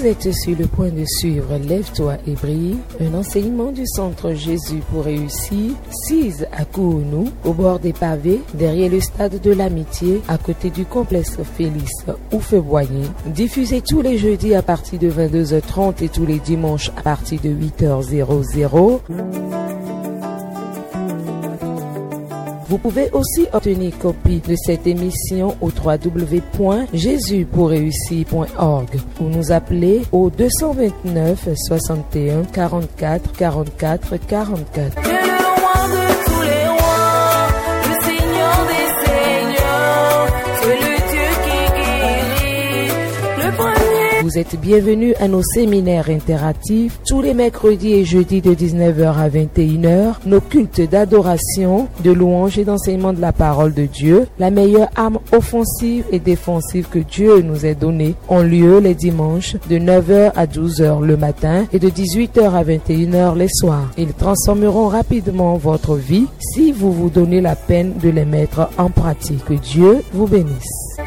êtes sur le point de suivre Lève-toi et brille, un enseignement du Centre Jésus pour réussir, 6 à Kounou, au bord des pavés, derrière le stade de l'Amitié, à côté du complexe Félix Houphouët-Boigny, diffusé tous les jeudis à partir de 22h30 et tous les dimanches à partir de 8h00. Vous pouvez aussi obtenir copie de cette émission au www.jesuspourréussir.org ou nous appeler au 229 61 44 44 44. Vous êtes bienvenus à nos séminaires interactifs tous les mercredis et jeudis de 19h à 21h, nos cultes d'adoration, de louange et d'enseignement de la parole de Dieu, la meilleure arme offensive et défensive que Dieu nous ait donnée, ont lieu les dimanches de 9h à 12h le matin et de 18h à 21h les soirs. Ils transformeront rapidement votre vie si vous vous donnez la peine de les mettre en pratique. Que Dieu vous bénisse.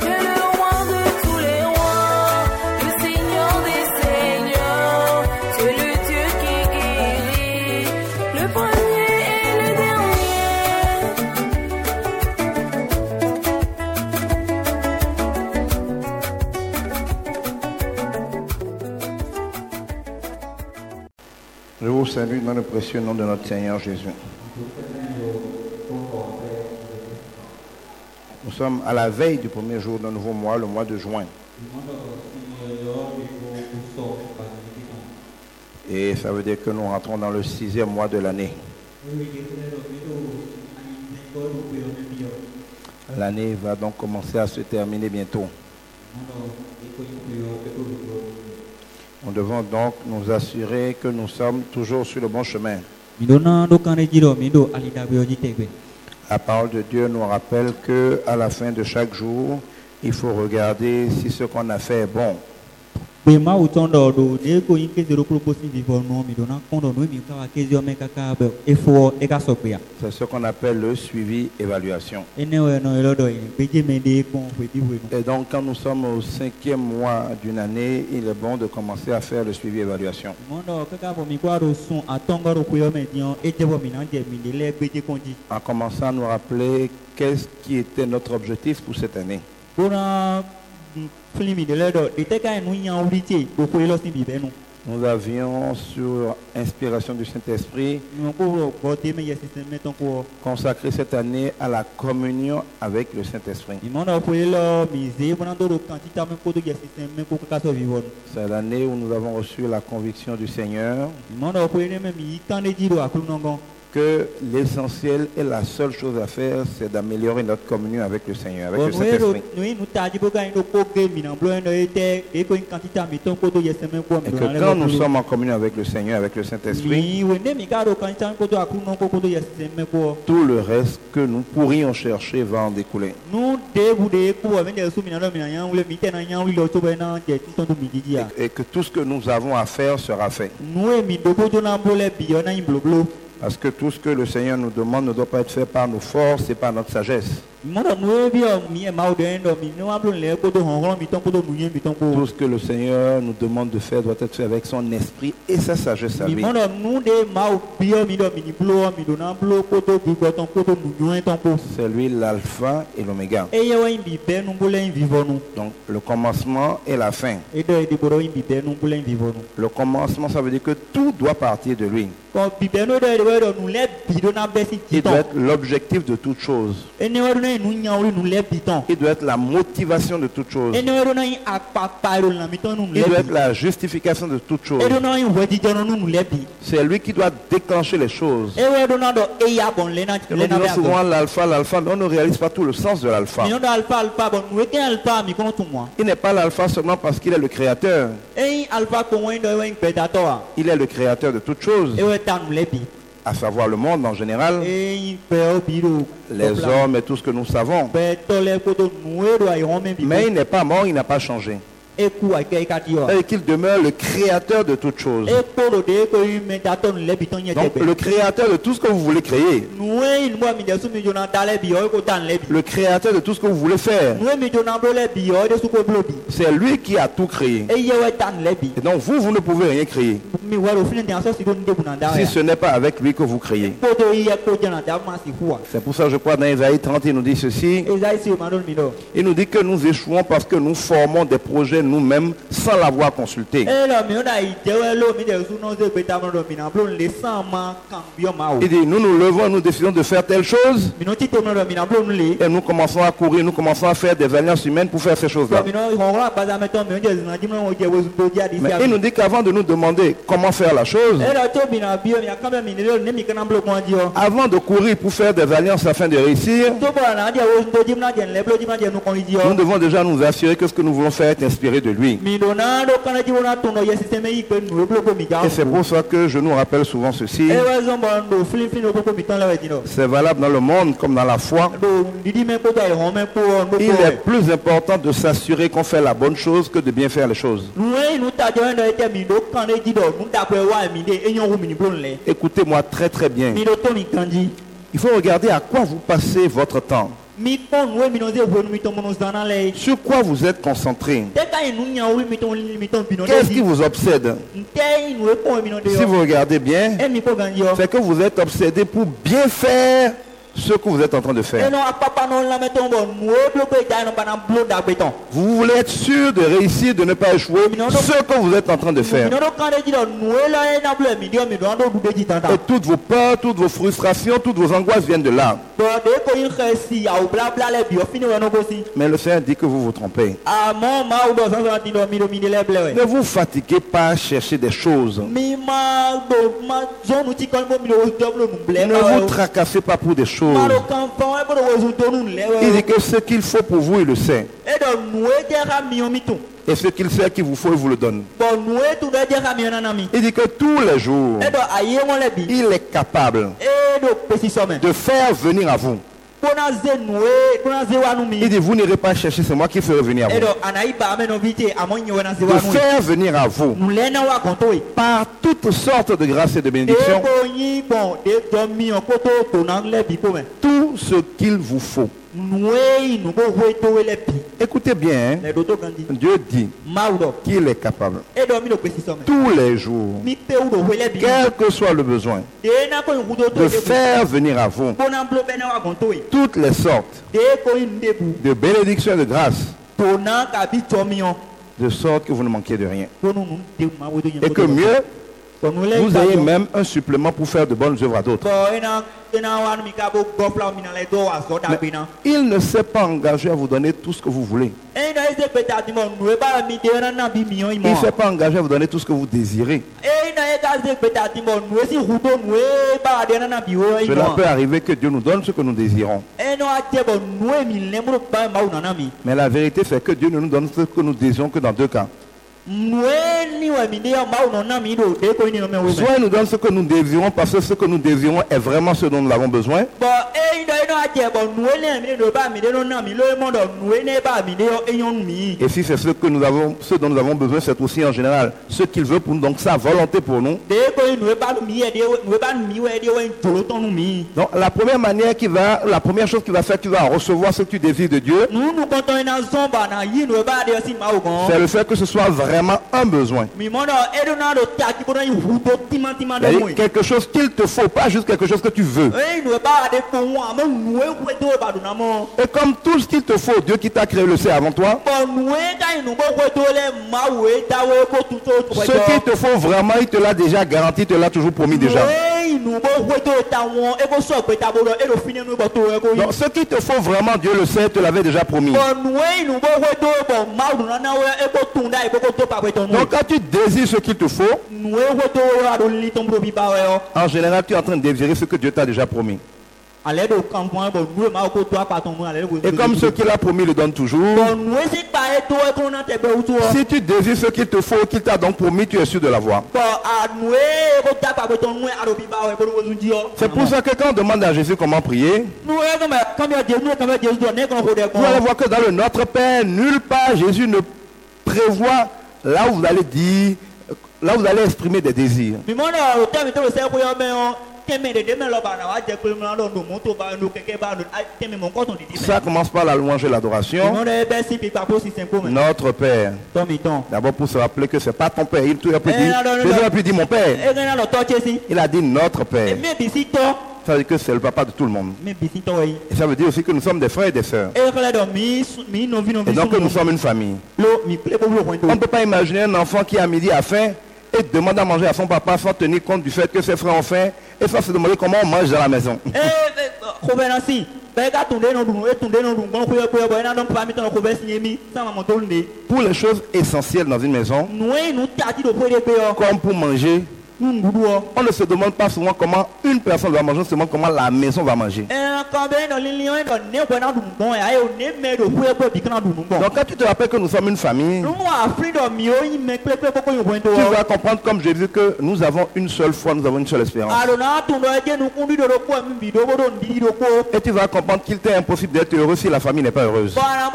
Je vous salue dans le précieux nom de notre Seigneur Jésus. Nous sommes à la veille du premier jour d'un nouveau mois, le mois de juin. Et ça veut dire que nous rentrons dans le 6e mois de l'année. L'année va donc commencer à se terminer bientôt. Nous devons donc nous assurer que nous sommes toujours sur le bon chemin. La parole de Dieu nous rappelle qu'à la fin de chaque jour, il faut regarder si ce qu'on a fait est bon. C'est ce qu'on appelle le suivi-évaluation. Et donc, quand nous sommes au 5e mois d'une année, il est bon de commencer à faire le suivi-évaluation. En commençant à nous rappeler qu'est-ce qui était notre objectif pour cette année. Nous avions, sur inspiration du Saint-Esprit, consacré cette année à la communion avec le Saint-Esprit. C'est l'année où nous avons reçu la conviction du Seigneur que l'essentiel et la seule chose à faire, c'est d'améliorer notre communion avec le Seigneur, avec le Saint-Esprit. Et que quand nous sommes en communion avec le Seigneur, avec le Saint-Esprit, tout le reste que nous pourrions chercher va en découler. Et que tout ce que nous avons à faire sera fait. Parce que tout ce que le Seigneur nous demande ne doit pas être fait par nos forces et par notre sagesse. Tout ce que le Seigneur nous demande de faire doit être fait avec son esprit et sa sagesse à lui. C'est lui l'alpha et l'oméga. Donc le commencement et la fin. Le commencement, ça veut dire que tout doit partir de lui. Il doit être l'objectif de toute chose. Il doit être la motivation de toute chose. Il doit être la justification de toute chose. C'est lui qui doit déclencher les choses. Et nous disons souvent l'alpha, mais on ne réalise pas tout le sens de l'alpha. Il n'est pas l'alpha seulement parce qu'il est le créateur. Il est le créateur de toutes choses, à savoir le monde en général, les hommes et tout ce que nous savons. Mais il n'est pas mort, il n'a pas changé. et qu'il demeure le créateur de toutes choses. Donc le créateur de tout ce que vous voulez créer. Le créateur de tout ce que vous voulez faire. C'est lui qui a tout créé. Et donc vous ne pouvez rien créer si ce n'est pas avec lui que vous créez. C'est pour ça que je crois dans Isaïe 30 il nous dit ceci. Il nous dit que nous échouons parce que nous formons des projets nous-mêmes sans l'avoir consulté. Il dit nous nous levons, nous décidons de faire telle chose et nous commençons à courir, nous commençons à faire des alliances humaines pour faire ces choses-là. Mais il nous dit qu'avant de nous demander comment faire la chose, avant de courir pour faire des alliances afin de réussir, nous devons déjà nous assurer que ce que nous voulons faire est inspiré de lui. Et c'est pour ça que je nous rappelle souvent ceci. C'est valable dans le monde comme dans la foi. Il est plus important de s'assurer qu'on fait la bonne chose que de bien faire les choses. Écoutez-moi très très bien. Il faut regarder à quoi vous passez votre temps. Sur quoi vous êtes concentré? Qu'est-ce qui vous obsède? Si vous regardez bien, c'est que vous êtes obsédé pour bien faire ce que vous êtes en train de faire. Vous voulez être sûr de réussir, de ne pas échouer ce que vous êtes en train de faire. Et toutes vos peurs, toutes vos frustrations, toutes vos angoisses viennent de là. Mais le Seigneur dit que vous vous trompez. Ne vous fatiguez pas à chercher des choses. Ne vous tracassez pas pour des choses. Il dit que ce qu'il faut pour vous, il le sait. Et ce qu'il sait qu'il vous faut, il vous le donne. Il dit que tous les jours, il est capable de faire venir à vous. Il dit vous n'irez pas chercher, c'est moi qui ferai venir à vous. De faire venir à vous par toutes sortes de grâces et de bénédictions tout ce qu'il vous faut. Écoutez bien, hein? Dieu dit qu'il est capable tous les jours, quel que soit le besoin, de faire venir à vous toutes les sortes de bénédictions et de grâces, de sorte que vous ne manquiez de rien. Et que mieux, vous ayez même un supplément pour faire de bonnes œuvres à d'autres. Mais il ne s'est pas engagé à vous donner tout ce que vous voulez. Il ne s'est pas engagé à vous donner tout ce que vous désirez. Cela peut arriver que Dieu nous donne ce que nous désirons. Mais la vérité, c'est que Dieu ne nous donne ce que nous désirons que dans deux cas. Soit il nous donne ce que nous désirons parce que ce que nous désirons est vraiment ce dont nous avons besoin. Et si c'est ce dont nous avons besoin, c'est aussi en général ce qu'il veut pour nous, donc sa volonté pour nous. Donc la première chose qu'il va faire, tu vas recevoir ce que tu désires de Dieu. C'est le fait que ce soit vraiment un besoin. Quelque chose qu'il te faut, pas juste quelque chose que tu veux. Et comme tout ce qu'il te faut, Dieu qui t'a créé le sait avant toi. Ce qu'il te faut vraiment, il te l'a déjà garanti, il te l'a toujours promis déjà. Donc ce qu'il te faut vraiment, Dieu le sait, il te l'avait déjà promis. Donc quand tu désires ce qu'il te faut, en général tu es en train de désirer ce que Dieu t'a déjà promis. Et comme ce qu'il a promis le donne toujours, si tu désires ce qu'il te faut, qu'il t'a donc promis, tu es sûr de l'avoir. C'est pour ça que quand on demande à Jésus comment prier, vous allez voir que dans le Notre Père, nulle part Jésus ne prévoir là où vous allez dire, là où vous allez exprimer des désirs. Ça commence par la louange et l'adoration. Notre Père. D'abord pour se rappeler que c'est pas ton Père. Jésus a pu dire mon Père. Il a dit notre Père. Ça veut dire que c'est le papa de tout le monde. Et ça veut dire aussi que nous sommes des frères et des sœurs. Et donc que nous sommes une famille. On ne peut pas imaginer un enfant qui à midi a faim et demande à manger à son papa sans tenir compte du fait que ses frères ont faim et sans se demander comment on mange dans la maison. Pour les choses essentielles dans une maison, comme pour manger, on ne se demande pas souvent comment une personne va manger, on se demande comment la maison va manger. Donc quand tu te rappelles que nous sommes une famille, tu vas comprendre comme Jésus que nous avons une seule foi, nous avons une seule espérance. Et tu vas comprendre qu'il t'est impossible d'être heureux si la famille n'est pas heureuse.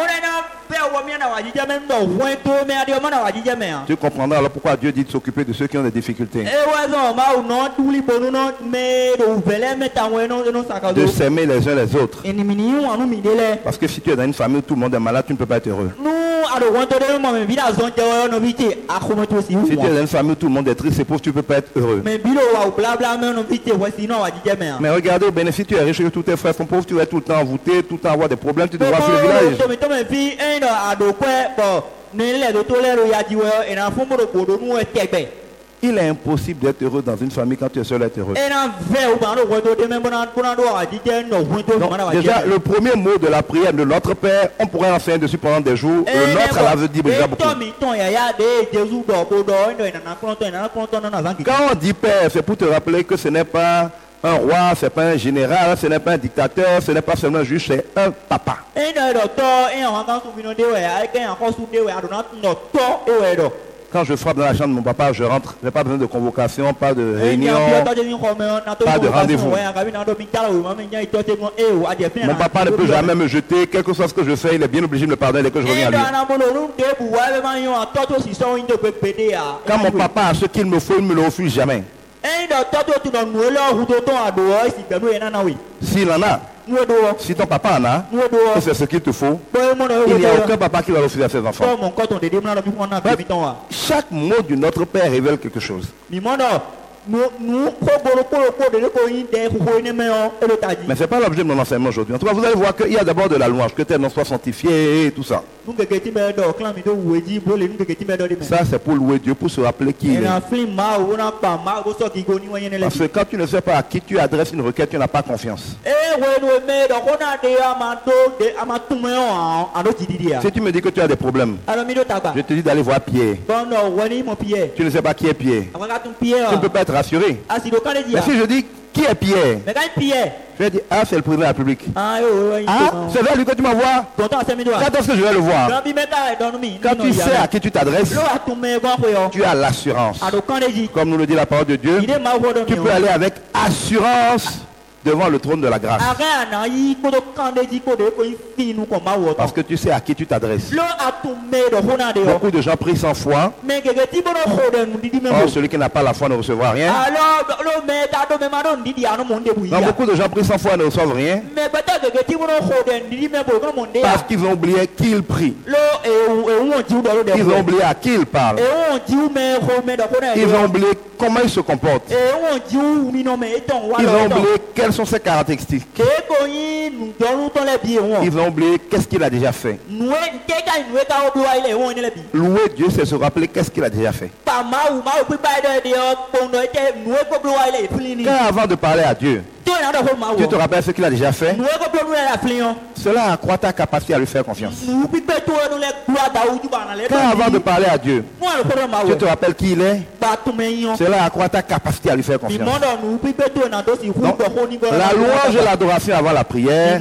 Tu comprendras alors pourquoi Dieu dit de s'occuper de ceux qui ont des difficultés. De s'aimer les uns les autres. Parce que si tu es dans une famille où tout le monde est malade, tu ne peux pas être heureux. Si tu es dans une famille où tout le monde est triste et pauvre, tu ne peux pas être heureux. Mais regardez, au bénéfice, tu es riche et tous tes frères sont pauvres, tu vas tout le temps envoûté, tout le temps avoir des problèmes, tu devras fuir le village. Il est impossible d'être heureux dans une famille quand tu es seul à être heureux. Donc, déjà, le premier mot de la prière de notre Père, on pourrait enseigner dessus pendant des jours. Le notre, là, veut dire déjà beaucoup. Quand on dit Père, c'est pour te rappeler que ce n'est pas un roi, ce n'est pas un général, ce n'est pas un dictateur, ce n'est pas seulement un juge, c'est un papa. Quand je frappe dans la chambre de mon papa, je rentre. Je n'ai pas besoin de convocation, pas de réunion, pas de rendez-vous. Mon papa ne peut jamais me jeter, quel que soit ce que je fais, il est bien obligé de me pardonner dès que je reviens à lui. Quand mon papa a ce qu'il me faut, il ne me le refuse jamais. S'il en a, si ton papa en a, et c'est ce qu'il te faut, il n'y a aucun papa qui va refuser à ses enfants. Chaque mot de notre Père révèle quelque chose. Mais ce n'est pas l'objet de mon enseignement aujourd'hui. En tout cas, vous allez voir qu'il y a d'abord de la louange, que tes noms soient sanctifiés et tout ça. Ça, c'est pour louer Dieu, pour se rappeler qui il est. Parce que quand tu ne sais pas à qui tu adresses une requête, tu n'as pas confiance. Si tu me dis que tu as des problèmes, je te dis d'aller voir Pierre. Tu ne sais pas qui est Pierre. Tu ne peux pas être rassuré. Mais si je dis qui est Pierre, je vais dire ah c'est le président de la République. Ah c'est vers lui que tu m'envoies. Quand est-ce que je vais le voir? Quand tu sais à qui tu t'adresses, tu as l'assurance. Comme nous le dit la parole de Dieu, tu peux aller avec assurance devant le trône de la grâce. Parce que tu sais à qui tu t'adresses. Beaucoup de gens prient sans foi. Or, celui qui n'a pas la foi ne recevra rien. Donc, beaucoup de gens prient sans foi et ne reçoivent rien. Parce qu'ils ont oublié qui ils prient. Ils ont oublié à qui ils parlent. Ils ont oublié comment ils se comportent. Ils ont oublié quelles sont ses caractéristiques. Ils ont oublié qu'est-ce qu'il a déjà fait. Louer Dieu, c'est se rappeler qu'est-ce qu'il a déjà fait. Car avant de parler à Dieu, Dieu te rappelle ce qu'il a déjà fait. Cela accroît ta capacité à lui faire confiance. Car avant de parler à Dieu, Dieu te rappelle qui il est. Cela accroît ta capacité à lui faire confiance. Donc, la louange et l'adoration avant la prière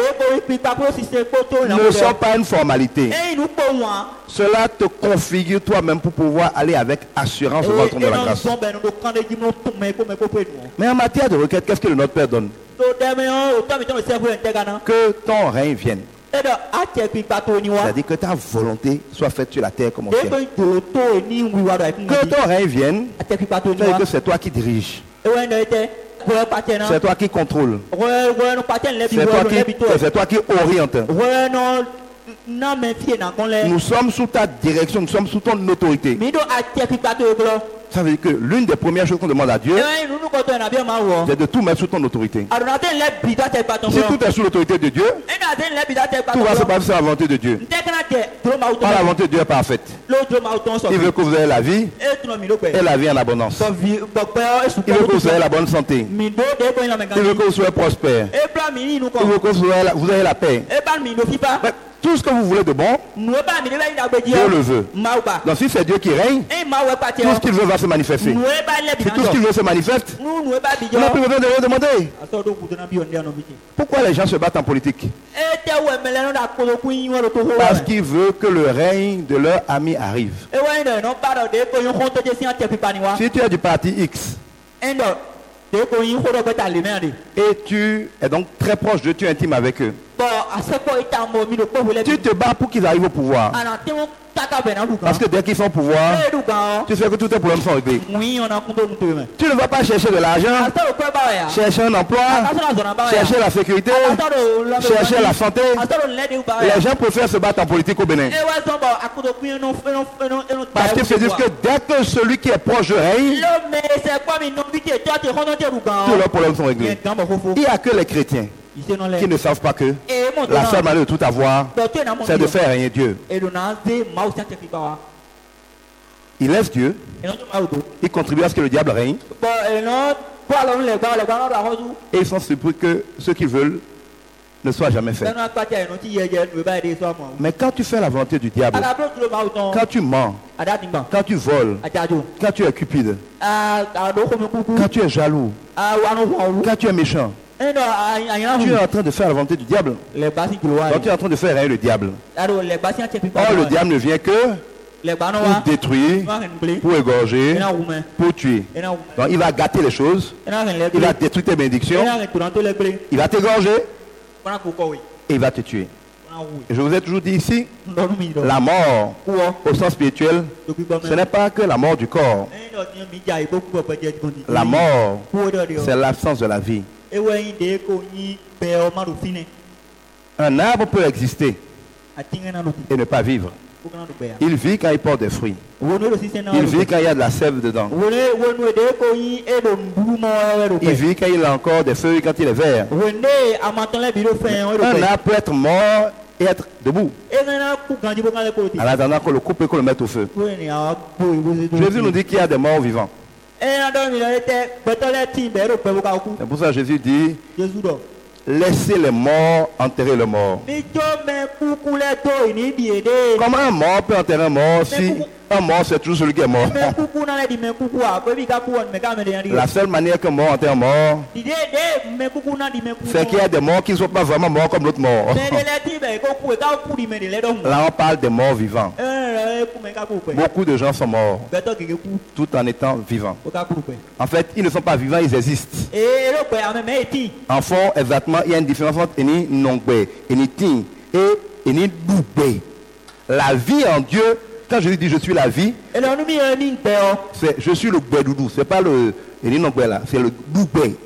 ne sont pas une formalité. Cela te configure toi-même pour pouvoir aller avec assurance devant le trône de la grâce. Mais en matière de requête, qu'est-ce que le Notre Père donne? Que ton règne vienne. C'est-à-dire que ta volonté soit faite sur la terre comme au ciel. Que ton règne vienne, c'est-à-dire que c'est toi qui diriges. C'est toi qui contrôle. C'est toi qui oriente. Nous sommes sous ta direction, nous sommes sous ton autorité. Ça veut dire que l'une des premières choses qu'on demande à Dieu, c'est de tout mettre sous ton autorité. Si tout est sous l'autorité de Dieu, tout va se passer sur la volonté de Dieu. Par la volonté de Dieu est parfaite. Il veut que vous ayez la vie et la vie en abondance. Il veut que vous ayez la bonne santé. Il veut que vous soyez prospère. Il veut que vous ayez la paix. Tout ce que vous voulez de bon, Dieu le veut. Donc si c'est Dieu qui règne, tout ce qu'il veut va se manifester. Si tout ce qu'il veut se manifeste, on n'a plus besoin de le demander. Pourquoi les gens se battent en politique? Parce qu'ils veulent que le règne de leur ami arrive. Si tu es du parti X, et tu es donc très proche d'eux, tu es intime avec eux, tu te bats pour qu'ils arrivent au pouvoir. Parce que dès qu'ils sont au pouvoir, tu sais que tous tes problèmes sont réglés. Tu ne vas pas chercher de l'argent, chercher un emploi, chercher la sécurité, chercher la santé. Les gens préfèrent se battre en politique au Bénin. Parce qu'ils se disent que dès que celui qui est proche règne, tous leurs problèmes sont réglés. Il n'y a que les chrétiens qui ne savent pas que la seule manière de tout avoir, c'est de faire régner Dieu. Il laisse Dieu, il contribue à ce que le diable règne, et ils sont surpris que ce qu'ils veulent ne soit jamais fait. Mais quand tu fais la volonté du diable, quand tu mens, quand tu voles, quand tu es cupide, quand tu es jaloux, quand tu es méchant, tu es en train de faire la volonté du diable. Donc tu es en train de faire régner le diable. Or le diable ne vient que pour détruire, pour égorger, pour tuer. Donc il va gâter les choses, il va détruire tes bénédictions, il va t'égorger et il va te tuer. Et je vous ai toujours dit ici, la mort au sens spirituel, ce n'est pas que la mort du corps. La mort, c'est l'absence de la vie. Un arbre peut exister et ne pas vivre. Il vit quand il porte des fruits. Il vit quand il y a de la sève dedans. Il vit quand il a encore des feuilles, quand il est vert. Un arbre peut être mort et être debout. En attendant qu'on le coupe et qu'on le mette au feu. Jésus nous dit qu'il y a des morts vivants. C'est pour ça que Jésus dit: laissez les morts enterrer le mort. Comment un mort peut enterrer un mort si un mort c'est toujours celui qui est mort? La seule manière qu'un mort enterre un mort, c'est qu'il y a des morts qui ne sont pas vraiment morts comme l'autre mort. Là on parle des morts vivants. Beaucoup de gens sont morts tout en étant vivants. En fait, ils ne sont pas vivants, ils existent. En fond, exactement, il y a une différence entre Eni Nongbe, Eni Ting et Eni Boubé. La vie en Dieu, quand je dis je suis la vie, c'est je suis le Bédoudou, c'est pas le Eni Nongbe là, c'est le Boubé.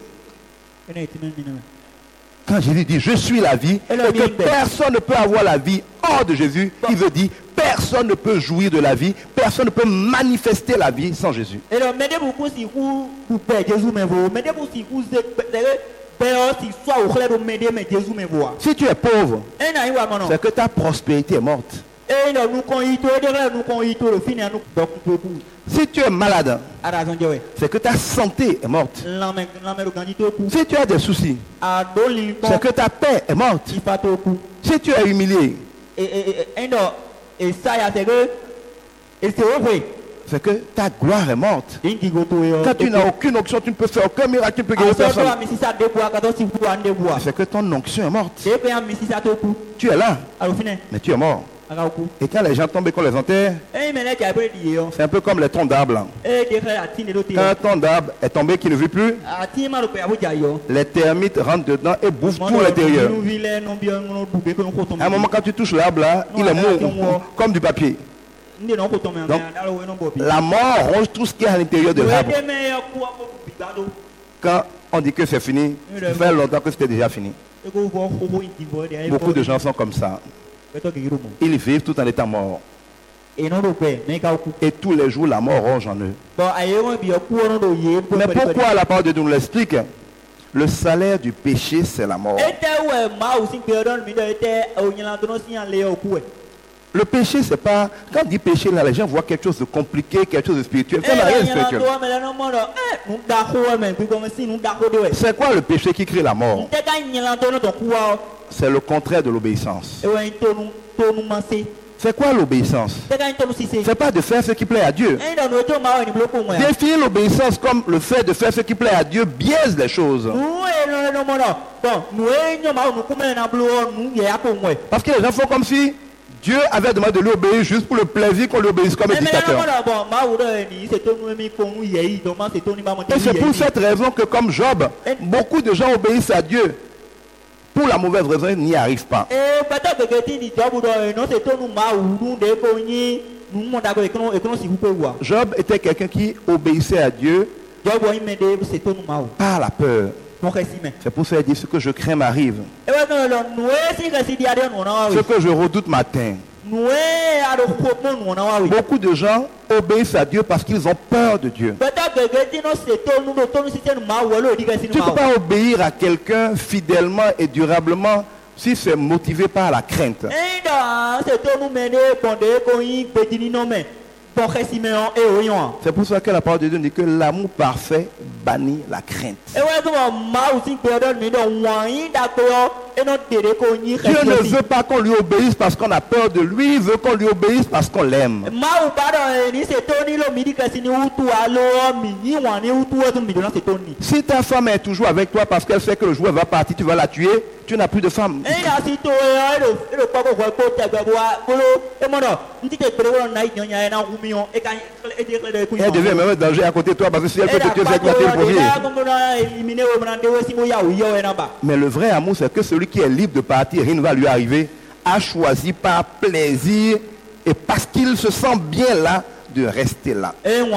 Quand Jésus dit je suis la vie, et que personne ne peut avoir la vie hors de Jésus, il veut dire personne ne peut jouir de la vie, personne ne peut manifester la vie sans Jésus. Si tu es pauvre, c'est que ta prospérité est morte. Si tu es malade, c'est que ta santé est morte. Si tu as des soucis, c'est que ta paix est morte. Si tu es humilié, c'est que ta gloire est morte. Quand tu n'as aucune onction, tu ne peux faire aucun miracle, tu ne peux guérir personne. C'est que ton onction est morte. Tu es là, mais tu es mort. Et quand les gens tombent et qu'on les enterre, c'est un peu comme les troncs d'arbres. Quand un tronc d'arbre est tombé qui ne vit plus, les termites rentrent dedans et bouffent tout l'intérieur. À un moment, quand tu touches l'arbre là, il est mou comme du papier. Donc, la mort ronge tout ce qui est à l'intérieur de l'arbre. Quand on dit que c'est fini, ça fait longtemps que c'était déjà fini. Beaucoup de gens sont comme ça. Ils vivent tout en étant morts. Et tous les jours, la mort ronge en eux. Mais pourquoi la parole de Dieu nous l'explique? Le salaire du péché, c'est la mort. Le péché, c'est pas... Quand on dit péché, là, les gens voient quelque chose de compliqué, quelque chose de spirituel. Ça n'a rien de spirituel. C'est quoi le péché qui crée la mort? C'est le contraire de l'obéissance. C'est quoi l'obéissance? C'est pas de faire ce qui plaît à Dieu. Définir l'obéissance comme le fait de faire ce qui plaît à Dieu biaise les choses. Parce que les gens font comme si Dieu avait demandé de lui obéir juste pour le plaisir qu'on lui obéisse comme un dictateur. Et c'est pour cette raison que comme Job, beaucoup de gens obéissent à Dieu. Pour la mauvaise raison, ils n'y arrivent pas. Job était quelqu'un qui obéissait à Dieu par la peur. C'est pour ça qu'il dit ce que je crains m'arrive. Ce que je redoute m'atteint. Beaucoup de gens obéissent à Dieu parce qu'ils ont peur de Dieu. Tu ne peux pas obéir à quelqu'un fidèlement et durablement si c'est motivé par la crainte. C'est pour ça que la parole de Dieu dit que l'amour parfait bannit la crainte. Dieu ne veut pas qu'on lui obéisse parce qu'on a peur de lui, il veut qu'on lui obéisse parce qu'on l'aime. Si ta femme est toujours avec toi parce qu'elle sait que le jour elle va partir, tu vas la tuer, tu n'as plus de femme. Elle devient même un danger à côté de toi parce que si elle peut te tuer, c'est éclater le premier. Mais le vrai amour, c'est que celui qui est libre de partir, rien ne va lui arriver, a choisi par plaisir et parce qu'il se sent bien là, de rester là.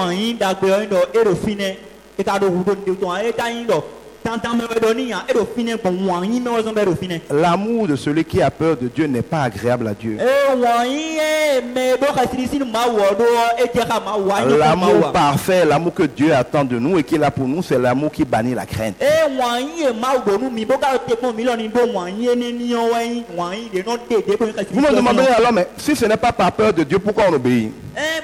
L'amour de celui qui a peur de Dieu n'est pas agréable à Dieu. L'amour parfait, l'amour que Dieu attend de nous et qu'il a pour nous, c'est l'amour qui bannit la crainte. Vous me demanderez alors, mais si ce n'est pas par peur de Dieu, pourquoi on obéit?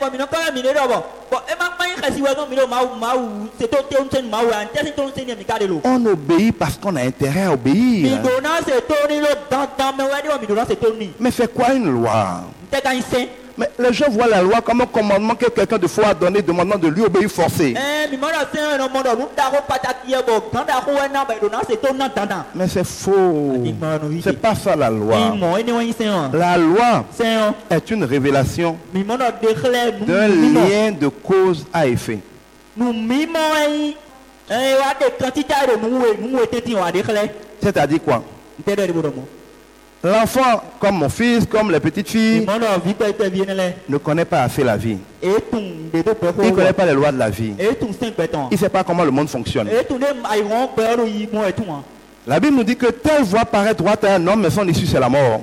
On obéit parce qu'on a intérêt à obéir. Mais c'est quoi une loi? Mais les gens voient la loi comme un commandement que quelqu'un de foi a donné, demandant de lui obéir forcé. Mais c'est faux. C'est pas ça la loi. La loi est une révélation d'un lien de cause à effet. C'est-à-dire quoi? L'enfant, comme mon fils, comme les petites filles, ne connaît pas assez la vie. Il ne connaît pas les lois de la vie. Il ne sait pas comment le monde fonctionne. La Bible nous dit que telle voie paraît droite à un homme, mais son issue c'est la mort.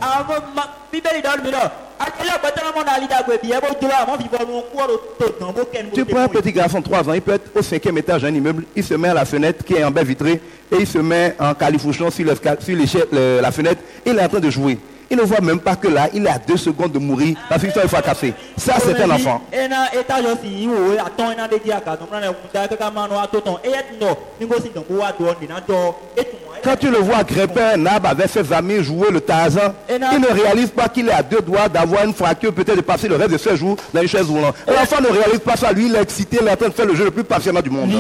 Tu prends un petit garçon de 3 ans, il peut être au 5e étage d'un immeuble, il se met à la fenêtre qui est en baie vitrée et il se met en califourchon sur la fenêtre, il est en train de jouer. Il ne voit même pas que là, il est à 2 secondes de mourir parce qu'il faut casser. Ça, c'est un enfant. Quand tu le vois grimper un arbre avec ses amis, jouer le Tarzan, il ne réalise pas qu'il est à 2 doigts d'avoir une fracture, peut-être de passer le reste de ses jours dans une chaise roulante. L'enfant ne réalise pas ça. Lui, il est excité, il est en train de faire le jeu le plus passionnant du monde.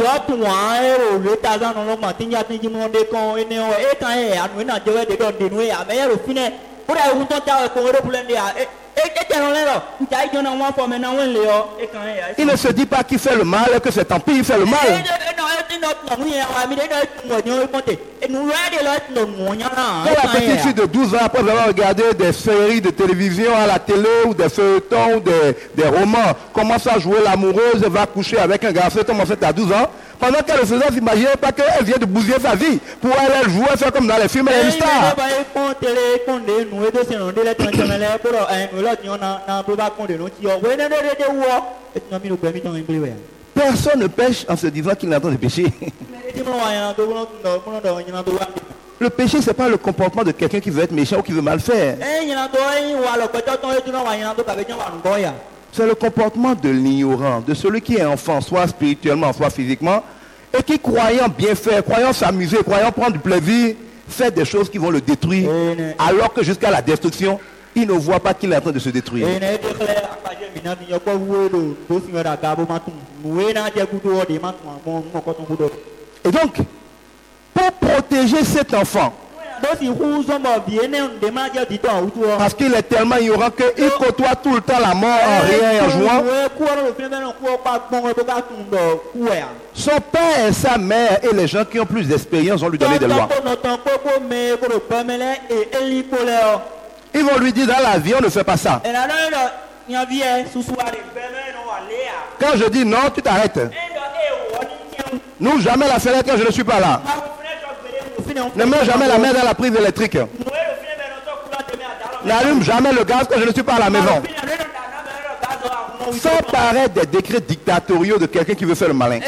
Il ne se dit pas qu'il fait le mal et que c'est tant pis, il fait le mal. Quand la petite fille de 12 ans, après avoir regardé des séries de télévision à la télé ou des feuilletons ou des romans, commence à jouer l'amoureuse, va coucher avec un garçon comme en fait à 12 ans, pendant qu'elle le faisait, elle n'imaginait pas qu'elle vient de bousiller sa vie. Pour elle jouer, faire comme dans les films, elle est une star. Personne ne pêche en se disant qu'il est en train de pécher. Le péché, ce n'est pas le comportement de quelqu'un qui veut être méchant ou qui veut mal faire. C'est le comportement de l'ignorant, de celui qui est enfant, soit spirituellement, soit physiquement, et qui, croyant bien faire, croyant s'amuser, croyant prendre du plaisir, fait des choses qui vont le détruire, alors que jusqu'à la destruction, il ne voit pas qu'il est en train de se détruire. Et donc, pour protéger cet enfant, parce qu'il est tellement ignorant qu'il côtoie tout le temps la mort en riant et en jouant, son père et sa mère et les gens qui ont plus d'expérience vont lui donner des lois. Ils vont lui dire, dans la vie, on ne fait pas ça. Quand je dis non, tu t'arrêtes. N'ouvre jamais la fenêtre quand je ne suis pas là. Ne mets jamais la main dans la prise électrique. N'allume jamais le gaz quand je ne suis pas à la maison. Ça paraît des décrets dictatoriaux de quelqu'un qui veut faire le malin.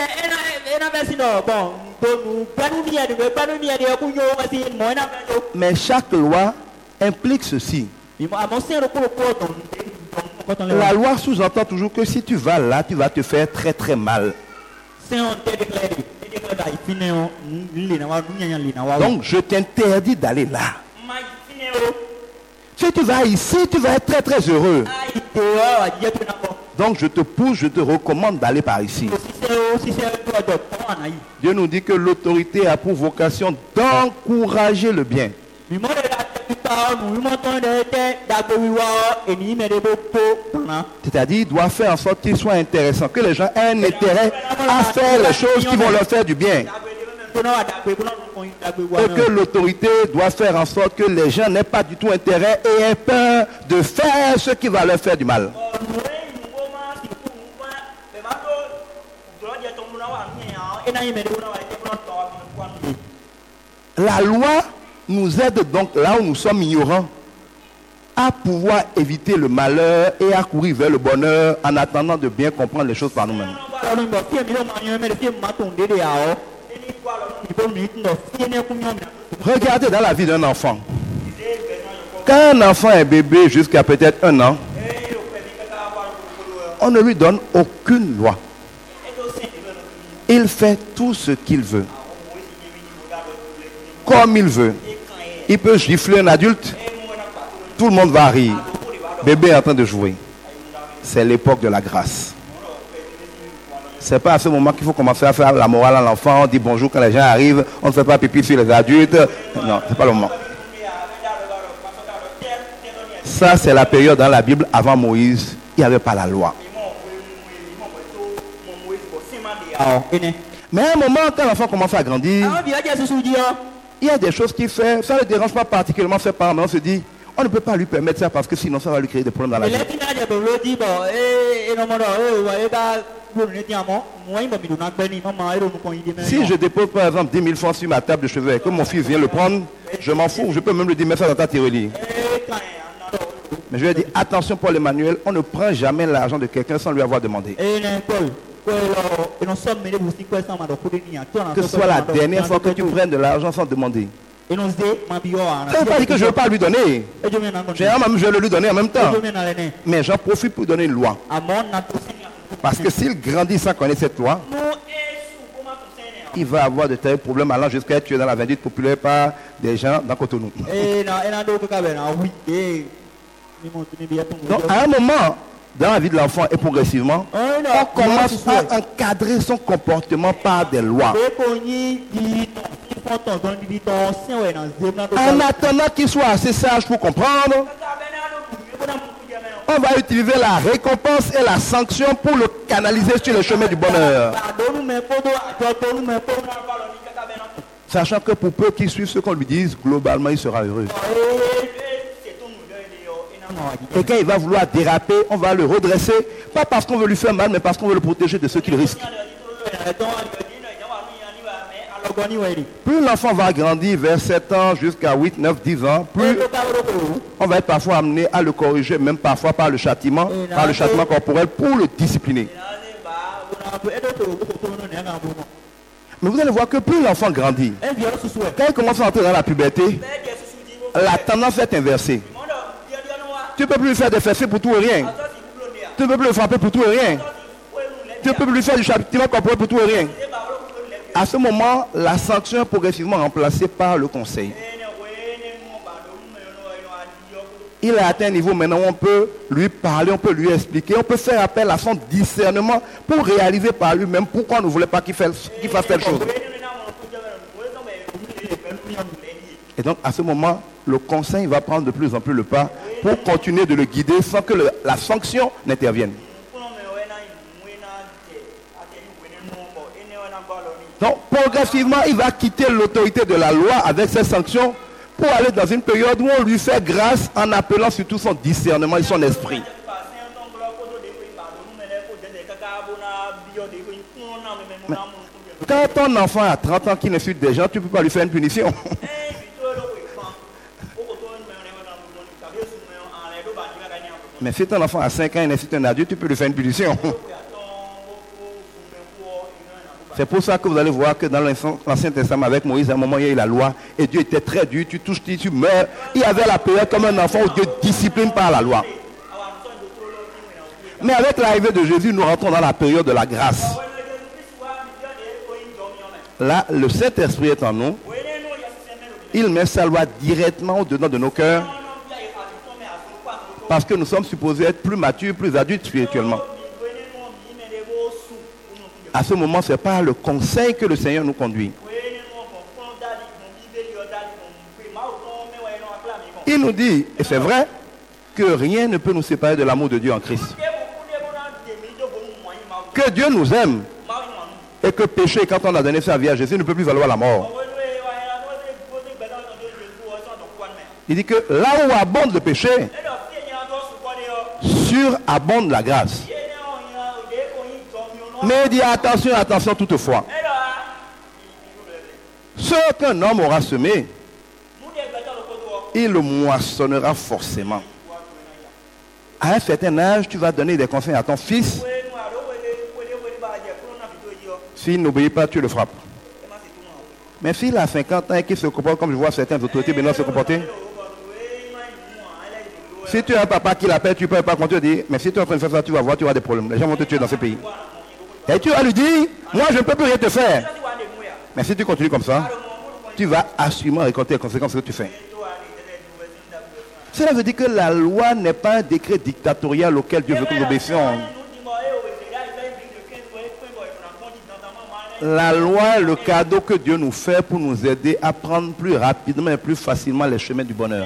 Mais chaque loi implique ceci. La loi sous-entend toujours que si tu vas là, tu vas te faire très très mal. Donc je t'interdis d'aller là. Si tu vas ici, tu vas être très très heureux. Donc je te pousse, je te recommande d'aller par ici. Dieu nous dit que l'autorité a pour vocation d'encourager le bien. C'est-à-dire, il doit faire en sorte qu'il soit intéressant, que les gens aient un intérêt à faire les choses qui vont leur faire du bien. Et que l'autorité doit faire en sorte que les gens n'aient pas du tout intérêt et aient peur de faire ce qui va leur faire du mal. La loi nous aide donc là où nous sommes ignorants à pouvoir éviter le malheur et à courir vers le bonheur en attendant de bien comprendre les choses par nous-mêmes. Regardez dans la vie d'un enfant. Quand un enfant est bébé jusqu'à peut-être 1 an, on ne lui donne aucune loi. Il fait tout ce qu'il veut. Comme il veut. Il peut gifler un adulte. Tout le monde va rire. Bébé est en train de jouer. C'est l'époque de la grâce. C'est pas à ce moment qu'il faut commencer à faire la morale à l'enfant. On dit bonjour quand les gens arrivent. On ne fait pas pipi sur les adultes. Non, c'est pas le moment. Ça, c'est la période dans la Bible avant Moïse. Il n'y avait pas la loi. Mais à un moment, quand l'enfant commence à grandir, il y a des choses qu'il fait. Ça ne le dérange pas particulièrement ses parents. Mais on se dit, on ne peut pas lui permettre ça parce que sinon ça va lui créer des problèmes dans la vie. Si je dépose par exemple 10 000 francs sur ma table de chevet et que mon fils vient le prendre, je m'en fous. Je peux même lui dire, mets ça dans ta tirelire. Mais je lui ai dit, attention Paul Emmanuel, on ne prend jamais l'argent de quelqu'un sans lui avoir demandé. Que ce soit la dernière fois que tu prennes de l'argent sans demander. Ça ne veut pas dire que je ne veux pas lui donner. Je vais le lui donner en même temps. Mais j'en profite pour donner une loi. Parce que s'il grandit sans connaître cette loi, il va avoir de tels problèmes allant jusqu'à être tué dans la vindicte populaire par des gens dans Cotonou. Donc à un moment dans la vie de l'enfant et progressivement, on commence à encadrer son comportement par des lois. En attendant qu'il soit assez sage pour comprendre, on va utiliser la récompense et la sanction pour le canaliser sur le chemin du bonheur. Sachant que pour peu qu'il suive ce qu'on lui dise, globalement, il sera heureux. Et quand il va vouloir déraper, on va le redresser, pas parce qu'on veut lui faire mal, mais parce qu'on veut le protéger de ce qu'il risque. Plus l'enfant va grandir vers 7 ans jusqu'à 8, 9, 10 ans, plus on va être parfois amené à le corriger, même parfois par le châtiment corporel pour le discipliner. Mais vous allez voir que plus l'enfant grandit, quand il commence à entrer dans la puberté, la tendance est inversée. Tu ne peux plus lui faire des fessées pour tout et rien. Tu ne peux plus le frapper pour tout et rien. Tu ne peux plus lui faire du châtiment corporel pour tout et rien. À ce moment, la sanction est progressivement remplacée par le conseil. Il a atteint un niveau maintenant où on peut lui parler, on peut lui expliquer, on peut faire appel à son discernement pour réaliser par lui-même pourquoi on ne voulait pas qu'il fasse telle chose. Et donc, à ce moment, le conseil va prendre de plus en plus le pas pour continuer de le guider sans que la sanction n'intervienne. Donc, progressivement, il va quitter l'autorité de la loi avec ses sanctions pour aller dans une période où on lui fait grâce en appelant surtout son discernement et son esprit. Quand ton enfant a 30 ans qui insulte des gens, tu ne peux pas lui faire une punition. Mais si ton enfant a 5 ans et insulte un adulte, tu peux lui faire une punition. C'est pour ça que vous allez voir que dans l'Ancien Testament avec Moïse, à un moment il y a eu la loi et Dieu était très dur, tu touches, tu meurs. Il y avait la période comme un enfant où Dieu discipline par la loi. Mais avec l'arrivée de Jésus, nous rentrons dans la période de la grâce. Là, le Saint-Esprit est en nous. Il met sa loi directement au-dedans de nos cœurs. Parce que nous sommes supposés être plus matures, plus adultes spirituellement. À ce moment, ce n'est pas le conseil que le Seigneur nous conduit. Il nous dit, et c'est vrai, que rien ne peut nous séparer de l'amour de Dieu en Christ. Que Dieu nous aime et que péché, quand on a donné sa vie à Jésus, ne peut plus valoir la mort. Il dit que là où abonde le péché, surabonde la grâce. Mais il dit attention, attention toutefois. Ce qu'un homme aura semé, il le moissonnera forcément. À un certain âge, tu vas donner des conseils à ton fils. S'il n'obéit pas, tu le frappes. Mais s'il a 50 ans et qu'il se comporte comme je vois certaines autorités maintenant se comporter, si tu as un papa qui l'appelle, tu ne peux pas continuer de dire, mais si tu es en train de faire ça, tu vas voir, tu auras des problèmes. Les gens vont te tuer dans ce pays. Et tu vas lui dire, moi je ne peux plus rien te faire. Mais si tu continues comme ça, tu vas assurément récolter les conséquences que tu fais. Cela veut dire que la loi n'est pas un décret dictatorial auquel Dieu veut que nous obéissions. La loi est le cadeau que Dieu nous fait pour nous aider à prendre plus rapidement et plus facilement les chemins du bonheur.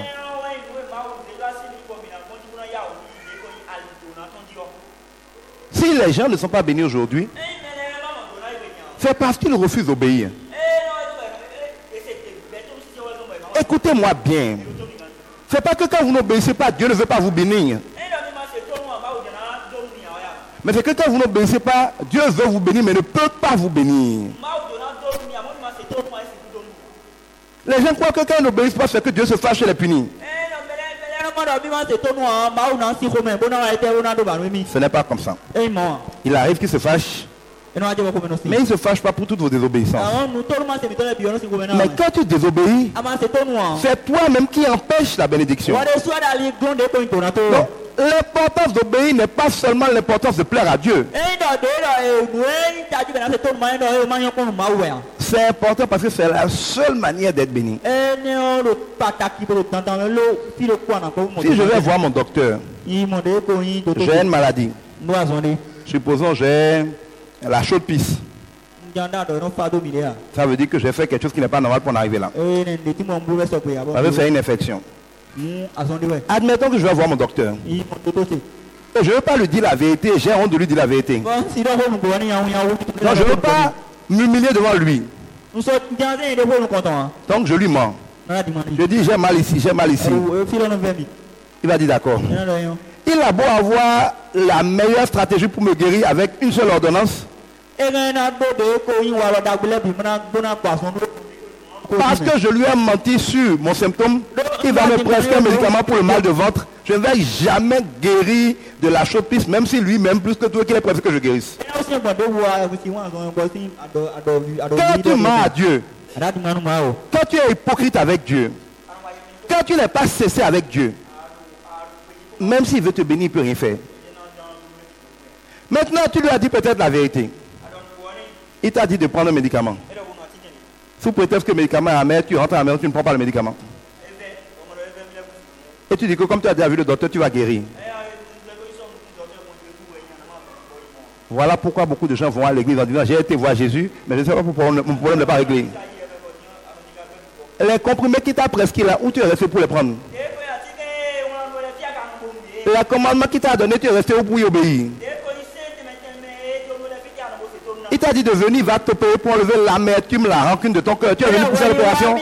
Si les gens ne sont pas bénis aujourd'hui, c'est parce qu'ils refusent d'obéir. Écoutez-moi bien. C'est pas que quand vous n'obéissez pas, Dieu ne veut pas vous bénir. Mais c'est que quand vous n'obéissez pas, Dieu veut vous bénir, mais ne peut pas vous bénir. Les gens croient que quand ils n'obéissent pas, c'est que Dieu se fâche et les punit. Ce n'est pas comme ça. Il arrive qu'il se fâche, mais il ne se fâche pas pour toutes vos désobéissances. Mais quand tu désobéis, c'est toi-même qui empêches la bénédiction. Donc, l'importance d'obéir n'est pas seulement l'importance de plaire à Dieu. C'est important parce que c'est la seule manière d'être béni. Si je vais voir mon docteur, j'ai une maladie. Supposons j'ai la chaude pisse. Ça veut dire que j'ai fait quelque chose qui n'est pas normal pour en arriver là. Ça veut faire une infection. Admettons que je vais voir mon docteur. Et je ne veux pas lui dire la vérité, j'ai honte de lui dire la vérité. Non, je ne veux pas m'humilier devant lui. Donc je lui mens. Je dis j'ai mal ici, j'ai mal ici. Il va dire d'accord. Il a beau avoir la meilleure stratégie pour me guérir avec une seule ordonnance. Parce que je lui ai menti sur mon symptôme, il va me prescrire un médicament pour le mal de ventre. Je ne vais jamais guérir de la chaude pisse, même si lui-même, plus que toi, qu'il est prévu que je guérisse. Quand tu mens à Dieu, quand tu es hypocrite avec Dieu, quand tu n'es pas cessé avec Dieu, même s'il veut te bénir, il ne peut rien faire. Maintenant, tu lui as dit peut-être la vérité. Il t'a dit de prendre un médicament. Sous prétexte que le médicament est amer, tu rentres à la maison, tu ne prends pas le médicament. Et tu dis que comme tu as déjà vu le docteur, tu vas guérir. Voilà pourquoi beaucoup de gens vont à l'église en disant j'ai été voir Jésus, mais je ne sais pas pourquoi mon problème n'est pas réglé. Les comprimés qui t'a prescrit là, où tu es resté pour les prendre? Les commandements qu'il t'a donné, tu es resté où pour y obéir? Il t'a dit de venir, il va te payer pour enlever l'amertume, la rancune de ton cœur. Tu es venu pour faire l'opération.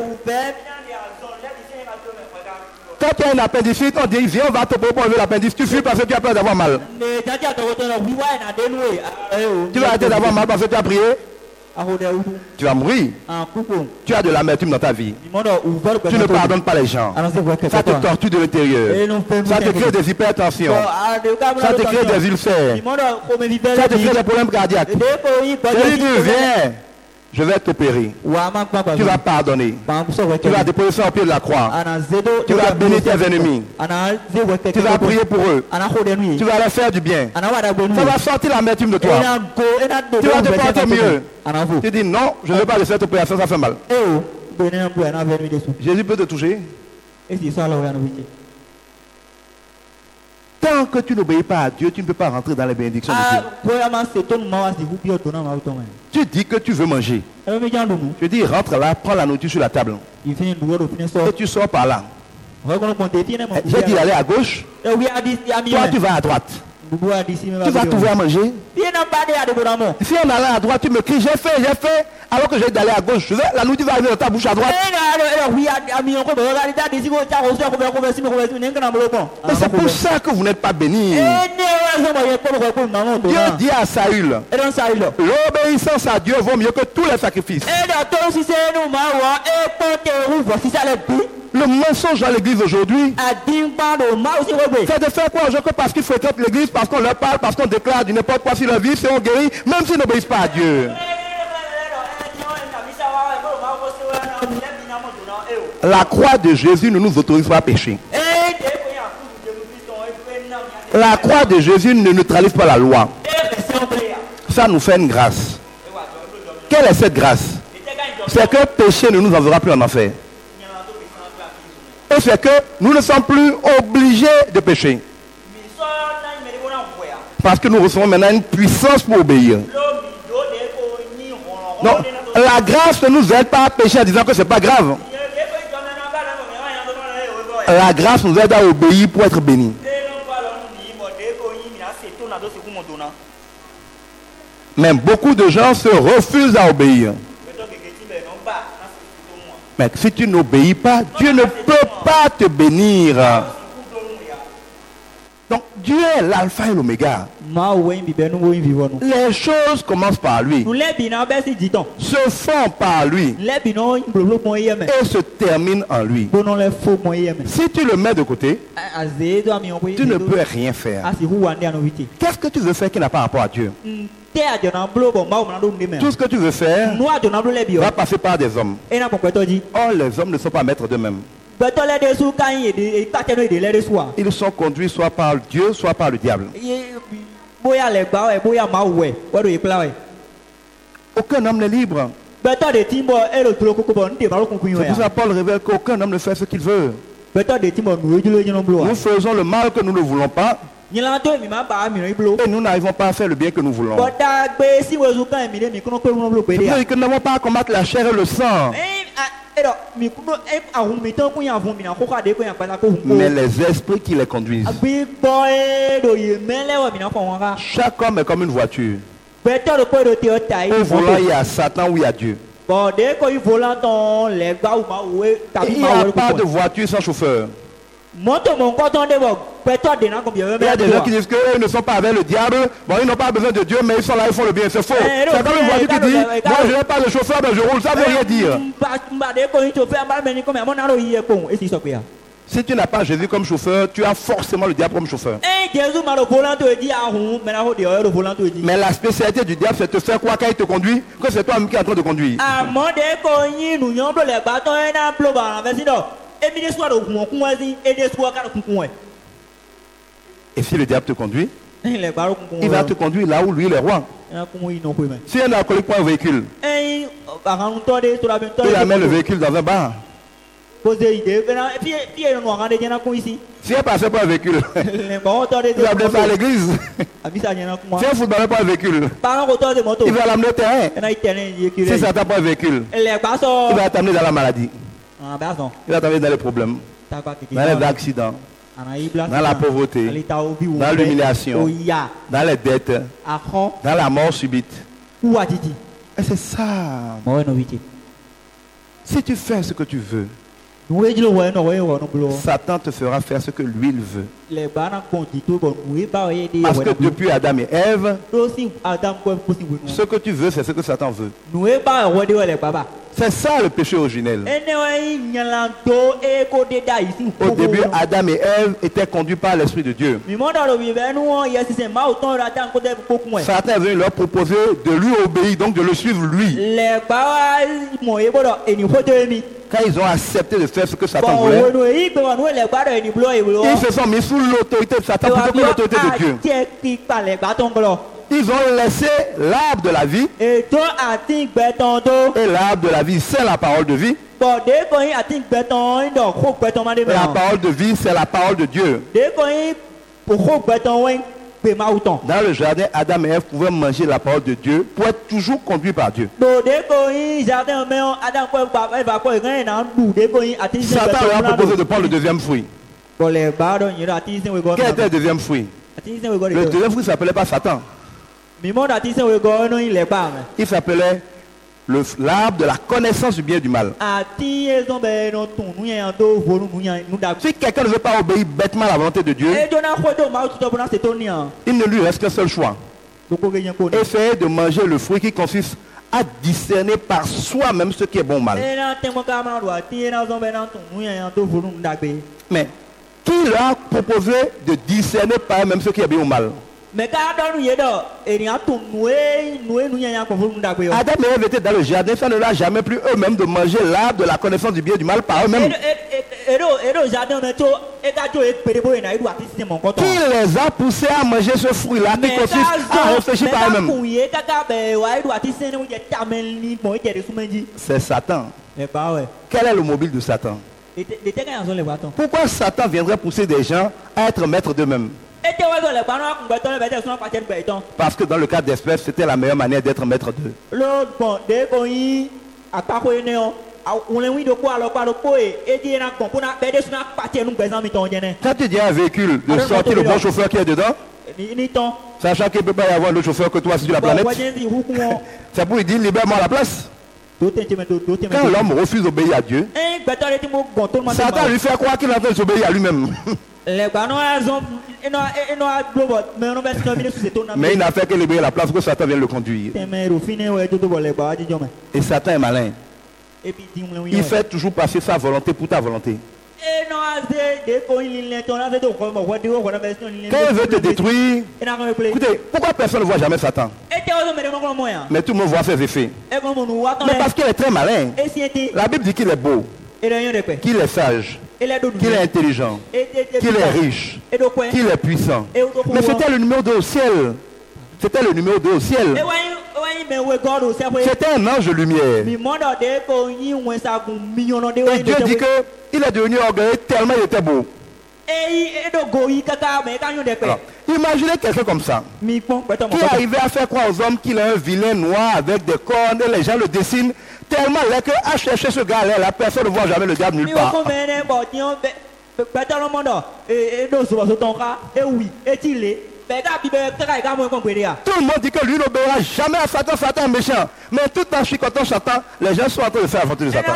Quand tu as une appendicite, on dit viens, on va te payer pour enlever l'appendicite. Tu fuis parce que tu as peur d'avoir mal. Tu vas arrêter d'avoir mal parce que tu as prié. Tu vas mourir. Tu as de l'amertume dans ta vie. Tu ne pardonnes pas les gens. Ça te torture de l'intérieur. Ça te crée des hypertensions. Ça te crée des ulcères. Ça te crée des problèmes cardiaques. Je dis viens, je vais t'opérer. Tu vas pardonner. Tu vas déposer ça au pied de la croix. Tu vas bénir tes ennemis. Tu vas prier pour eux. Tu vas leur faire du bien. Ça va sortir l'amertume de toi. Tu vas te porter mieux. Tu dis non, je ne veux pas de cette opération, ça fait mal. Jésus peut te toucher. Tant que tu n'obéis pas à Dieu, tu ne peux pas rentrer dans les bénédictions de Dieu. Tu dis que tu veux manger. Je dis rentre là, prends la nourriture sur la table. Et tu sors par là. J'ai dit d'aller à gauche. Toi tu vas à droite. Tu vas trouver à manger. Si on allait à droite, tu me cries, j'ai fait, alors que j'ai d'aller à gauche. La nourriture va arriver dans ta bouche à droite. Et c'est pour ça que vous n'êtes pas bénis. Dieu dit à Saül, l'obéissance à Dieu vaut mieux que tous les sacrifices. Le mensonge à l'église aujourd'hui, c'est de faire quoi aux gens que parce qu'ils fréquentent l'église, parce qu'on leur parle, parce qu'on déclare du n'importe quoi sur leur vie, c'est on guérit, même s'ils n'obéissent pas à Dieu. La croix de Jésus ne nous autorise pas à pécher. La croix de Jésus ne neutralise pas la loi. Ça nous fait une grâce. Quelle est cette grâce? C'est que péché ne nous enverra plus en enfer. Et c'est que nous ne sommes plus obligés de pécher. Parce que nous recevons maintenant une puissance pour obéir. Non, la grâce ne nous aide pas à pécher en disant que ce n'est pas grave. La grâce nous aide à obéir pour être bénis. Mais beaucoup de gens se refusent à obéir. Mais si tu n'obéis pas, Dieu ne peut pas te bénir. Donc Dieu est l'alpha et l'oméga. Les choses commencent par lui, se font par lui et se terminent en lui. Si tu le mets de côté, tu ne peux rien faire. Qu'est-ce que tu veux faire qui n'a pas rapport à Dieu? Tout ce que tu veux faire va passer par des hommes. Or, les hommes ne sont pas maîtres d'eux-mêmes. Ils sont conduits soit par Dieu, soit par le diable. Aucun homme n'est libre. C'est pour ça que Paul révèle qu'aucun homme ne fait ce qu'il veut. Nous faisons le mal que nous ne voulons pas. Et nous n'arrivons pas à faire le bien que nous voulons. C'est-à-dire que nous n'avons pas à combattre la chair et le sang. mais les esprits qui les conduisent. Chaque homme est comme une voiture. Au volant, il y a Satan ou il y a Dieu. Il n'y a pas de voiture sans chauffeur. Il y a des gens qui disent qu'ils ne sont pas avec le diable, bon, ils n'ont pas besoin de Dieu, mais ils sont là, ils font le bien. C'est faux. C'est comme une voiture qui dit, moi je n'ai pas de chauffeur, mais je roule. Ça ne veut rien dire. Si tu n'as pas Jésus comme chauffeur, tu as forcément le diable comme chauffeur. Mais la spécialité du diable, c'est de te faire croire quand il te conduit, que c'est toi-même qui es en train de conduire. Et si le diable te conduit, il va te conduire là où lui il est roi. Si un alcoolique prend un véhicule, il amène le véhicule dans un bar. Si un pasteur prend un véhicule, il va amener ça à l'église. Si un footballeur prend un véhicule, il va l'amener au terrain. Si Satan prend un véhicule, il va t'amener dans la maladie. Il va t'amener dans les problèmes, dans les accidents, dans la pauvreté, dans l'humiliation, dans les dettes, dans la mort subite. Et c'est ça. Si tu fais ce que tu veux, Satan te fera faire ce que lui il veut. Parce que depuis Adam et Ève, ce que tu veux, c'est ce que Satan veut. C'est ça le péché originel. Au début, Adam et Ève étaient conduits par l'Esprit de Dieu. Satan est venu leur proposer de lui obéir, donc de le suivre lui. Quand ils ont accepté de faire ce que Satan voulait, ils se sont mis sous l'autorité de Satan plutôt que l'autorité de Dieu. Ils ont laissé l'arbre de la vie. Et l'arbre de la vie, c'est la parole de vie. La parole de vie, c'est la parole de Dieu. Dans le jardin, Adam et Ève pouvaient manger la parole de Dieu pour être toujours conduits par Dieu. Satan leur a proposé de prendre le deuxième fruit. Quel était le deuxième fruit? Le deuxième fruit ne s'appelait pas Satan. Il s'appelait l'arbre de la connaissance du bien et du mal. Si quelqu'un ne veut pas obéir bêtement à la volonté de Dieu, il ne lui reste qu'un seul choix. Essayer de manger le fruit qui consiste à discerner par soi-même ce qui est bon ou mal. Mais qui leur a proposé de discerner par eux-mêmes ce qui est bien ou mal? Adam et Ève étaient dans le jardin, ça ne leur a jamais plu eux-mêmes de manger l'arbre de la connaissance du bien et du mal par eux-mêmes. Qui les a poussés à manger ce fruit-là qui consiste à réfléchir par eux-mêmes? C'est Satan. Quel est le mobile de Satan? Pourquoi Satan viendrait pousser des gens à être maîtres d'eux-mêmes? Parce que dans le cas d'espèce, c'était la meilleure manière d'être maître d'eux. Quand tu dis à un véhicule de sortir le bon chauffeur qui est dedans, sachant qu'il ne peut pas y avoir d'autre chauffeur que toi sur la planète, c'est pour lui dire libère-moi la place. Quand l'homme refuse d'obéir à Dieu, Satan lui fait croire qu'il est en train de s'obéir à lui-même. Mais il n'a fait que libérer la place que Satan vient le conduire. Et Satan est malin. Il fait toujours passer sa volonté pour ta volonté. Quand il veut te détruire, écoutez, pourquoi personne ne voit jamais Satan? Mais tout le monde voit ses effets. Mais parce qu'il est très malin. La Bible dit qu'il est beau, qu'il est sage, qu'il est intelligent, qu'il est riche, qu'il est puissant. Mais c'était le numéro 2 au ciel. C'était le numéro 2 au ciel. C'était un ange de lumière. Et Dieu dit qu'il est devenu orgueilleux tellement il était beau. Alors, imaginez quelqu'un comme ça qui est arrivé à faire croire aux hommes qu'il a un vilain noir avec des cornes et les gens le dessinent tellement laid qu'à chercher ce gars-là, la personne ne voit jamais le diable nulle part. Tout le monde dit que lui n'obéira jamais à Satan, Satan est méchant. Mais tout en chicotant Satan, les gens sont en train de faire la volonté de Satan.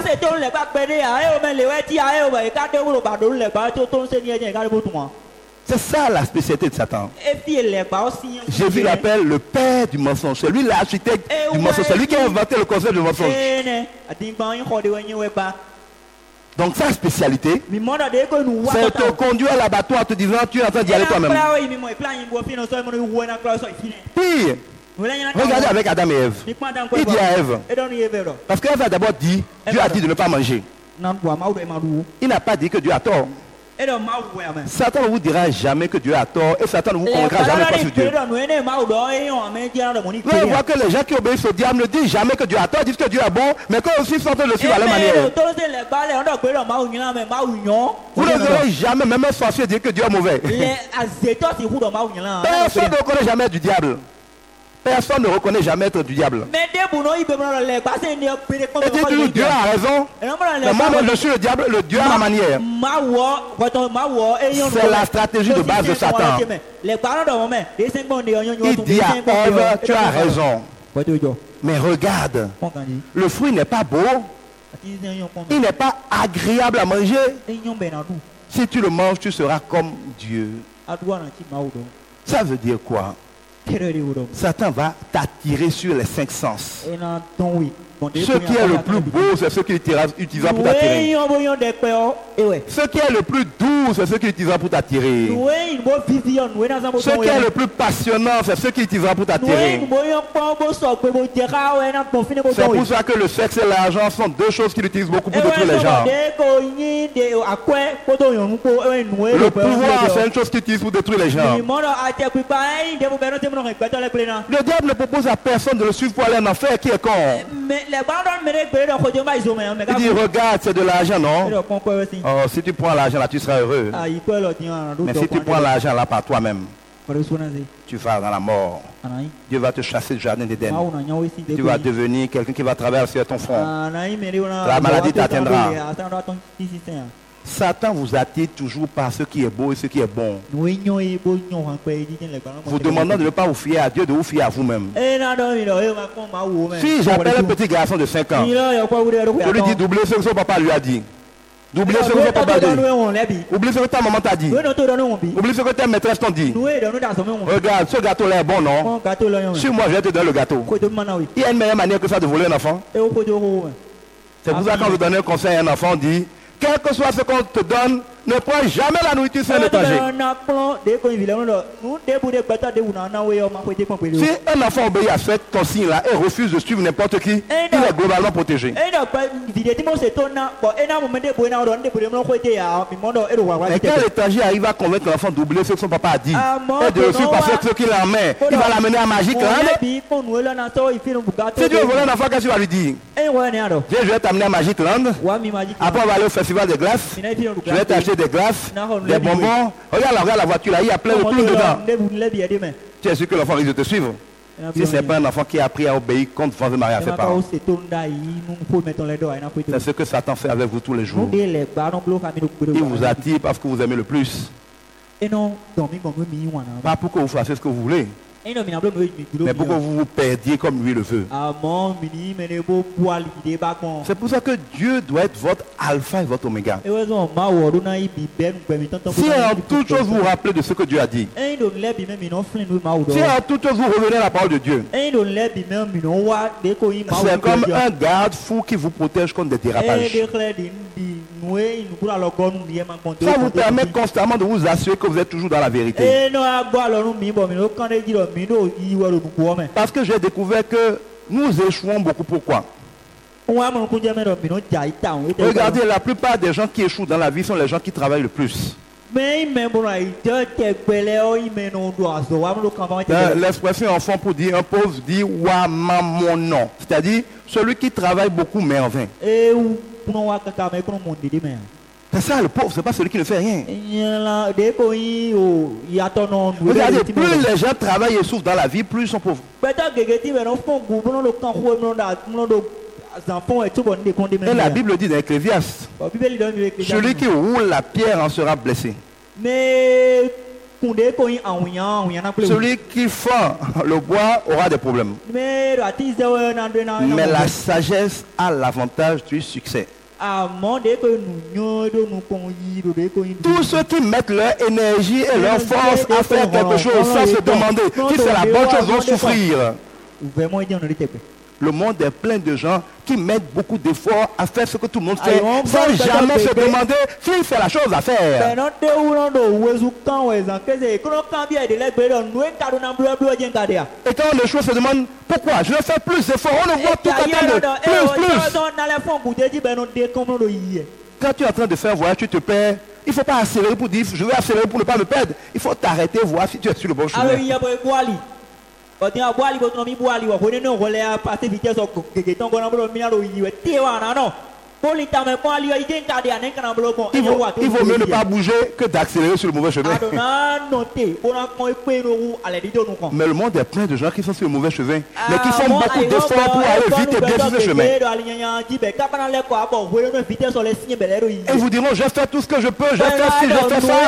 C'est ça la spécialité de Satan. Jésus l'appelle le père du mensonge. C'est lui l'architecte du mensonge. C'est lui qui a inventé le concept du mensonge. Donc sa spécialité, c'est te conduire à l'abattoir en te disant tu es en train d'y aller toi-même. Pire, regardez avec Adam et Ève. Il dit à Ève, parce qu'Ève a d'abord dit, Dieu a dit de ne pas manger. Il n'a pas dit que Dieu a tort. Satan ne vous dira jamais que Dieu a tort et Satan ne vous convaincra jamais pas sur Dieu. Vous voyez que les gens qui obéissent au diable ne disent jamais que Dieu a tort, disent que Dieu est bon, mais quand aussi ils sont en train de le suivre à leur manière. Vous ne verrez jamais même un sorcier dire que Dieu est mauvais. Personne ne reconnaît jamais du diable. Personne ne reconnaît jamais être du diable. Et dit toujours Dieu a raison. Mais moi-même je suis le diable, le Dieu à ma manière. C'est la stratégie de base de Satan. Il dit à Ève, tu as raison. Mais regarde, le fruit n'est pas beau. Il n'est pas agréable à manger. Si tu le manges, tu seras comme Dieu. Ça veut dire quoi? Satan va t'attirer sur les 5 sens. Ce qui est le plus beau, c'est ce qu'il utilisera pour t'attirer. Ce qui est le plus doux, c'est ce qu'il utilisera pour t'attirer. Ce qui est le plus passionnant, c'est ce qu'il utilisera pour t'attirer. C'est pour ça que le sexe et l'argent sont deux choses qu'il utilise beaucoup pour détruire les gens. Le pouvoir, c'est une chose qu'il utilise pour détruire les gens. Le diable ne propose à personne de le suivre pour aller en enfer, qui est con. Il dit, regarde, c'est de l'argent, non? Oh, si tu prends l'argent là, tu seras heureux. Mais si tu prends l'argent là par toi-même, tu vas dans la mort. Dieu va te chasser du jardin d'Éden. Tu vas devenir quelqu'un qui va traverser ton front. La maladie t'atteindra. Satan vous attire toujours par ce qui est beau et ce qui est bon. Vous demandant de ne pas vous fier à Dieu, de vous fier à vous-même. Si j'appelle un petit garçon de 5 ans, je lui dis d'oublier ce que son papa lui a dit. D'oublier ce que son papa a dit. Oublie ce que ta maman t'a dit. Oublie ce que ta maîtresse t'ont dit. Regarde, ce gâteau-là est bon, non? Sur moi, je vais te donner le gâteau. Il y a une meilleure manière que ça de voler un enfant. C'est pour ça que quand vous donnez un conseil à un enfant, on dit, quel que soit ce qu'on te donne, ne prends jamais la nourriture sur un étranger. Si un enfant obéit à cette consigne-là et refuse de suivre n'importe qui, il est globalement protégé. Et quand l'étranger arrive à convaincre l'enfant d'oublier ce que son papa a dit et de le suivre parce que ce qu'il a en main, il va l'amener à Magic Land. Si tu veux voler un enfant, qu'est-ce que tu vas lui dire? Je vais t'amener à Magic Land. Après, on va aller au festival des glaces. Je vais t'acheter des glaces, des bonbons. Regarde la voiture là, il y a plein de clous dedans. Tu es sûr que l'enfant risque de te suivre? Si ce n'est pas un enfant qui a appris à obéir contre vos maris à ses parents. C'est ce que Satan fait avec vous tous les jours. Il vous attire parce que vous aimez le plus. Pas pour que vous fassiez ce que vous voulez, mais pour que vous vous perdiez comme lui le veut. C'est pour ça que Dieu doit être votre alpha et votre oméga. Si en toute chose vous vous rappelez de ce que Dieu a dit, si en toute chose vous revenez à la parole de Dieu, c'est comme un garde-fou qui vous protège contre des dérapages. Ça vous permet constamment de vous assurer que vous êtes toujours dans la vérité. Parce que j'ai découvert que nous échouons beaucoup. Pourquoi? Regardez, la plupart des gens qui échouent dans la vie sont les gens qui travaillent le plus. L'expression en fond pour dire un pauvre dit wa mamonon, c'est-à-dire celui qui travaille beaucoup mais en vain. C'est ça le pauvre, c'est pas celui qui ne fait rien. Regardez, plus les gens travaillent et souffrent dans la vie, plus ils sont pauvres. Et la Bible dit dans Ecclésiaste, celui qui roule la pierre en sera blessé. Celui qui fend le bois aura des problèmes. Mais la sagesse a l'avantage du succès. Tous ceux qui mettent leur énergie et leur force à faire quelque chose sans se demander si c'est la bonne chose vont souffrir. Le monde est plein de gens qui mettent beaucoup d'efforts à faire ce que tout le monde fait sans jamais se demander s'il fait la chose à faire. Et quand les choses se demandent pourquoi je vais faire plus d'efforts, on le voit tout à l'heure plus. Quand tu es en train de faire un voyage, tu te perds. Il ne faut pas accélérer pour dire je vais accélérer pour ne pas me perdre. Il faut t'arrêter, voir si tu es sur le bon chemin. Il vaut mieux ne pas bouger que d'accélérer sur le mauvais chemin. Mais le monde est plein de gens qui sont sur le mauvais chemin, mais qui font beaucoup d'efforts pour aller vite et bien sur ce chemin. Et vous diront, je fais tout ce que je peux, je fais ci, je fais ça.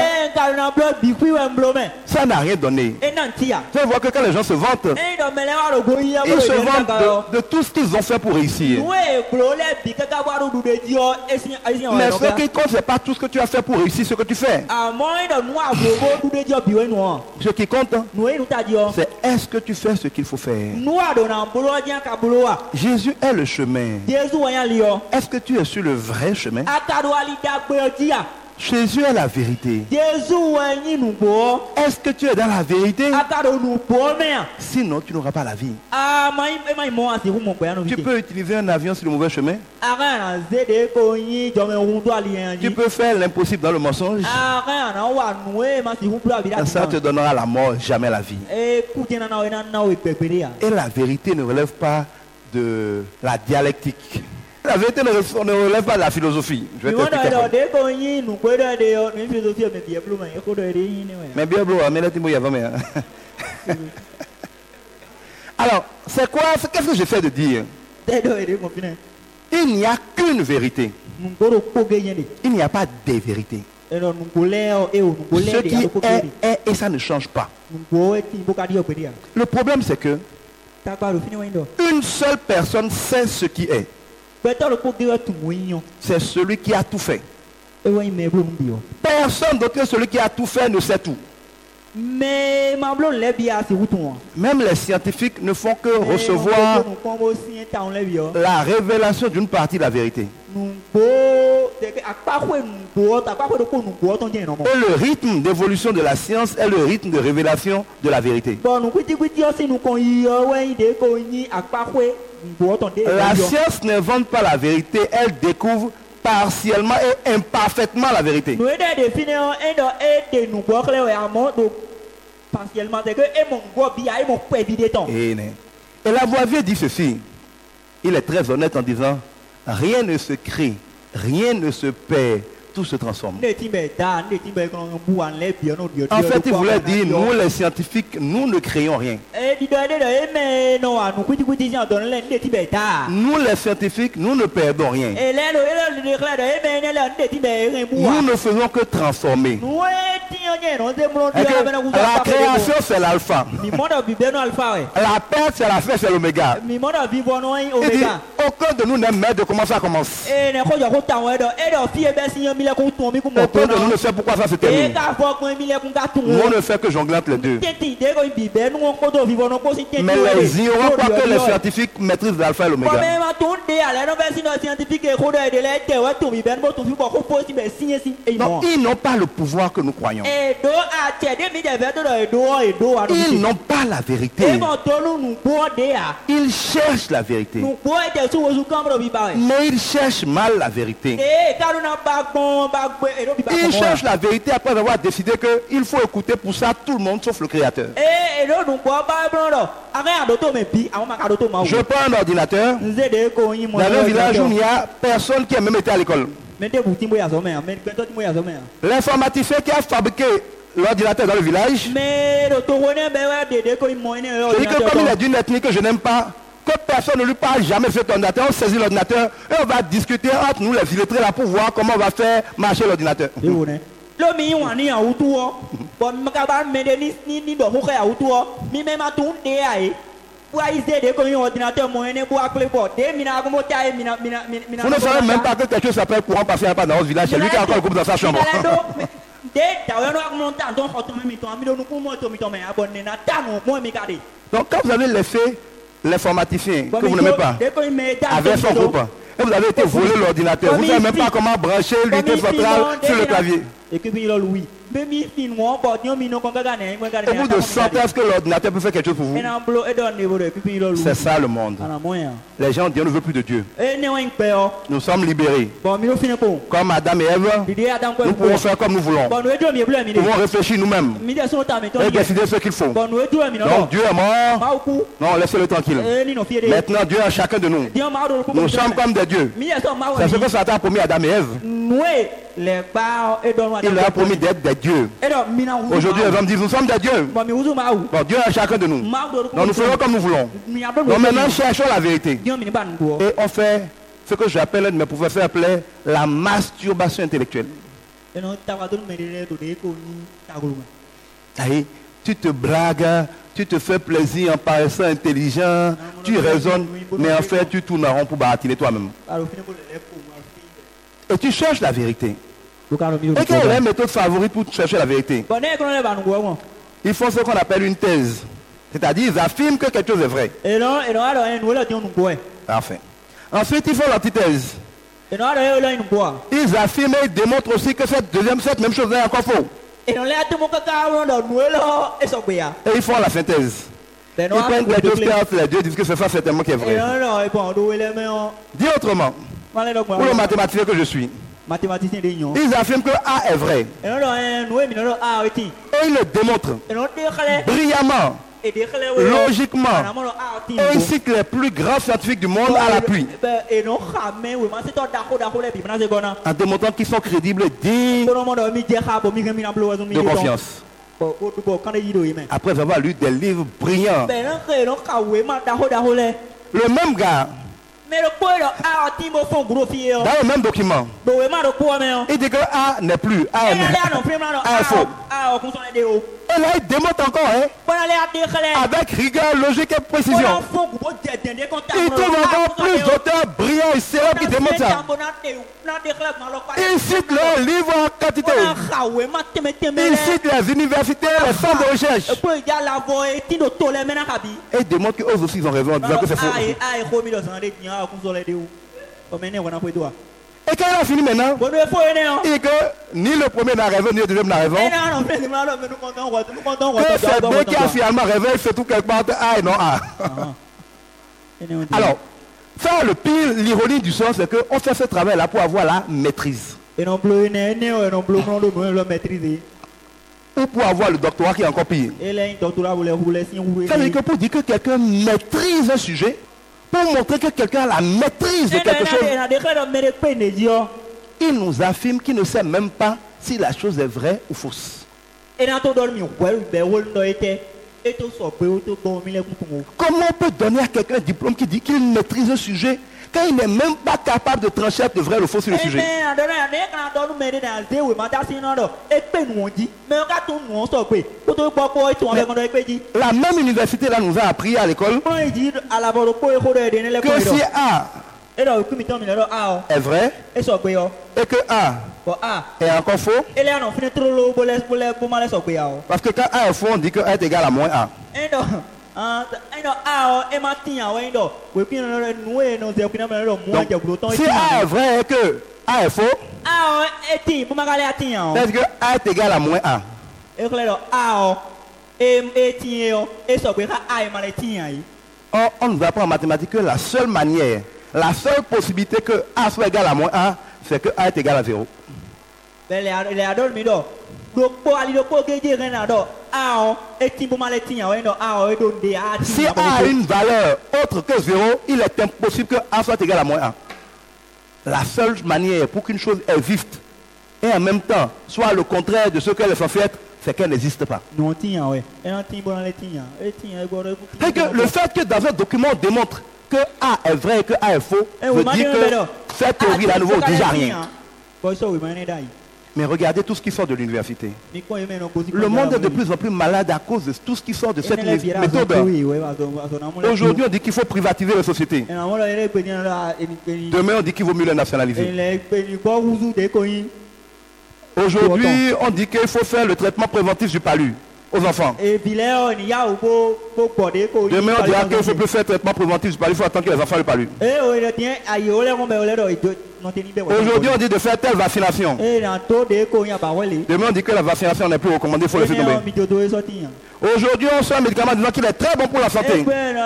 Ça n'a rien donné. Vous allez voir que quand les gens se vantent, ils se vantent de tout ce qu'ils ont fait pour réussir. Mais ce qui compte, ce n'est pas tout ce que tu as fait pour réussir ce que tu fais. Ce qui compte, c'est est-ce que tu fais ce qu'il faut faire. Jésus est le chemin. Est-ce que tu es sur le vrai chemin? Jésus est la vérité. Est-ce que tu es dans la vérité? Sinon, tu n'auras pas la vie. Tu peux utiliser un avion sur le mauvais chemin. Tu peux faire l'impossible dans le mensonge. Ça te donnera la mort, jamais la vie. Et la vérité ne relève pas de la dialectique. La vérité ne relève pas de la philosophie. Je vais t'expliquer. Mais bien, alors, c'est quoi? Qu'est-ce que j'essaie de dire? Il n'y a qu'une vérité. Il n'y a pas des vérités. Ce qui est et ça ne change pas. Le problème, c'est que une seule personne sait ce qui est. C'est celui qui a tout fait. Personne d'autre que celui qui a tout fait ne sait tout. Même les scientifiques ne font que recevoir la révélation d'une partie de la vérité. Et le rythme d'évolution de la science est le rythme de révélation de la vérité. La science n'invente pas la vérité, elle découvre partiellement et imparfaitement la vérité. Et Lavoisier dit ceci. Il est très honnête en disant rien ne se crée, rien ne se perd, tout se transforme. En fait, il voulait dire, nous les scientifiques, nous ne créons rien. Nous les scientifiques, nous ne perdons rien. Nous ne faisons que transformer. La création, c'est l'alpha. La perte, c'est la fin, c'est l'oméga. Il dit, aucun de nous n'aime mettre de comment ça commence. Aucun de nous ne sait pourquoi ça se termine. Nous, on ne fait que jongler entre les deux. Mais les ignorants croient que les scientifiques maîtrisent l'alpha et l'oméga. Non, ils n'ont pas le pouvoir que nous croyons. Ils n'ont pas la vérité. Ils cherchent la vérité. Mais ils cherchent mal la vérité. Ils cherchent la vérité après avoir décidé qu'il faut écouter pour ça tout le monde sauf le Créateur. Je prends un ordinateur dans un village où il n'y a personne qui a même été à l'école. L'informaticien qui a fabriqué l'ordinateur dans le village, il dit que comme il est d'une ethnie que je n'aime pas, que personne ne lui parle jamais de cet ordinateur, on saisit l'ordinateur et on va discuter entre nous les illettrés là pour voir comment on va faire marcher l'ordinateur. Vous ne savez même pas que quelque chose s'appelle courant passé dans notre village, c'est lui qui a encore le groupe dans sa chambre. Donc quand vous avez laissé l'informaticien que vous n'aimez pas avec son groupe, et vous avez été volé l'ordinateur, vous ne savez même pas comment brancher l'unité centrale sur le clavier. Et vous de sentir est-ce que l'ordinateur peut faire quelque chose pour vous? C'est ça le monde. Les gens disent on ne veut plus de Dieu. Nous sommes libérés. Comme Adam et Ève, nous pouvons faire comme nous voulons. Nous pouvons réfléchir nous-mêmes et décider ce qu'il faut. Donc Dieu est mort. Non, laissez-le tranquille. Maintenant Dieu est chacun de nous. Nous sommes comme des dieux. C'est ce que Satan a promis à Adam et Ève. Il leur a promis d'être des dieux. Aujourd'hui, les hommes disent nous sommes des dieux. Bon, Dieu est chacun de nous. Donc nous ferons comme nous voulons. Donc maintenant, cherchons la vérité. Et on fait ce que j'appelle, mes professeurs appelaient la masturbation intellectuelle. Allez, tu te bragues, tu te fais plaisir en paraissant intelligent, tu raisonnes, mais en fait, tu tournes en rond pour baratiner toi-même. Et tu cherches la vérité. Et quelle est la méthode favorite pour chercher la vérité? Ils font ce qu'on appelle une thèse. C'est-à-dire, ils affirment que quelque chose est vrai. Parfait. Ensuite, ils font l'antithèse. Ils affirment et démontrent aussi que cette même chose est encore faux. Et ils font la synthèse. Ils prennent quelque chose que les dieux disent que c'est ça certainement qui est vrai. Dis autrement, pour le mathématicien que je suis, ils affirment que A est vrai. Et ils le démontrent brillamment, logiquement, et ils citent les plus grands scientifiques du monde à l'appui, en démontrant qu'ils sont crédibles et dignes de confiance. Après avoir lu des livres brillants, le même gars, dans le même document, il dit que A n'est plus, A est faux. Et là, il démontre encore, avec rigueur, logique et précision. Il trouve encore plus d'auteurs brillants et célèbres qui démontrent ça. Il cite leurs livres en quantité. Il cite les universités, les centres de recherche. Et il démontre qu'eux aussi ils ont raison en disant que c'est faux. Et quand il a fini maintenant, il dit que ni le premier n'a raison, ni le deuxième n'a raison. Que c'est Dieu qui a finalement raison, il fait tout quelque part entre A et non A. Alors, ça le pire, l'ironie du sens, c'est qu'on fait ce travail-là pour avoir la maîtrise. Ou pour avoir le doctorat qui est encore pire. Ça veut dire que pour dire que quelqu'un maîtrise un sujet, pour montrer que quelqu'un a la maîtrise de quelque chose, il nous affirme qu'il ne sait même pas si la chose est vraie ou fausse. Comment on peut donner à quelqu'un un diplôme qui dit qu'il maîtrise un sujet quand il n'est même pas capable de trancher le vrai ou le faux sur le sujet? La même université là nous a appris à l'école que si A est vrai et que A est encore faux, parce que quand A est faux, on dit que A est égal à moins A. Donc, si A est vrai et que A est faux, est-ce que A est égal à moins A? On nous apprend en mathématiques que la seule manière, la seule possibilité que A soit égal à moins A, c'est que A est égal à 0. Si A a une valeur autre que 0, il est impossible que A soit égal à moins A. La seule manière pour qu'une chose existe et en même temps soit le contraire de ce qu'elle est censée être, c'est qu'elle n'existe pas. Et que le fait que dans un document on démontre que A est vrai et que A est faux, veut dire que cette théorie à nouveau ne dit rien. Mais regardez tout ce qui sort de l'université. Le monde est de plus en plus malade à cause de tout ce qui sort de cette méthode. Aujourd'hui, on dit qu'il faut privatiser les sociétés. Demain, on dit qu'il vaut mieux les nationaliser. Aujourd'hui, on dit qu'il faut faire le traitement préventif du palu aux enfants. Demain, on dira qu'il ne faut plus faire le traitement préventif du palu, il faut attendre que les enfants le palu. Aujourd'hui, on dit de faire telle vaccination. Demain, on dit que la vaccination n'est plus recommandée, il faut laisser tomber. Aujourd'hui, on sort un médicament disant qu'il est très bon pour la santé.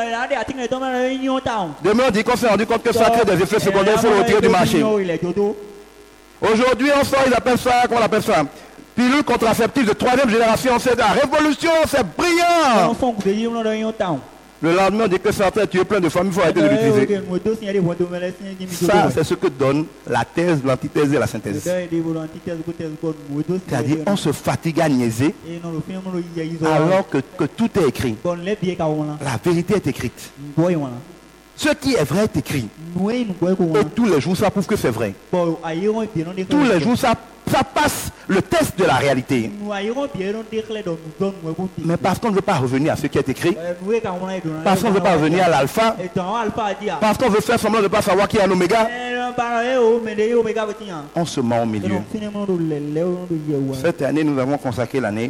Demain, on dit qu'on s'est rendu compte que ça crée des effets secondaires, il faut le retirer du marché. Aujourd'hui, on sort, ils appellent ça, comment on appelle ça? Pilule contraceptive de 3e génération, c'est la révolution, c'est brillant. Le lendemain, on dit que ça a tué plein de femmes, il faut arrêter de l'utiliser. Ça, c'est ce que donne la thèse, l'antithèse et la synthèse. C'est-à-dire, on se fatigue à niaiser alors que tout est écrit. La vérité est écrite. Ce qui est vrai est écrit. Et tous les jours, ça prouve que c'est vrai. Tous les jours, ça passe le test de la réalité. Mais parce qu'on ne veut pas revenir à ce qui est écrit, parce qu'on ne veut pas revenir à l'alpha, parce qu'on veut faire semblant de ne pas savoir qui est un oméga, on se ment au milieu. Cette année, nous avons consacré l'année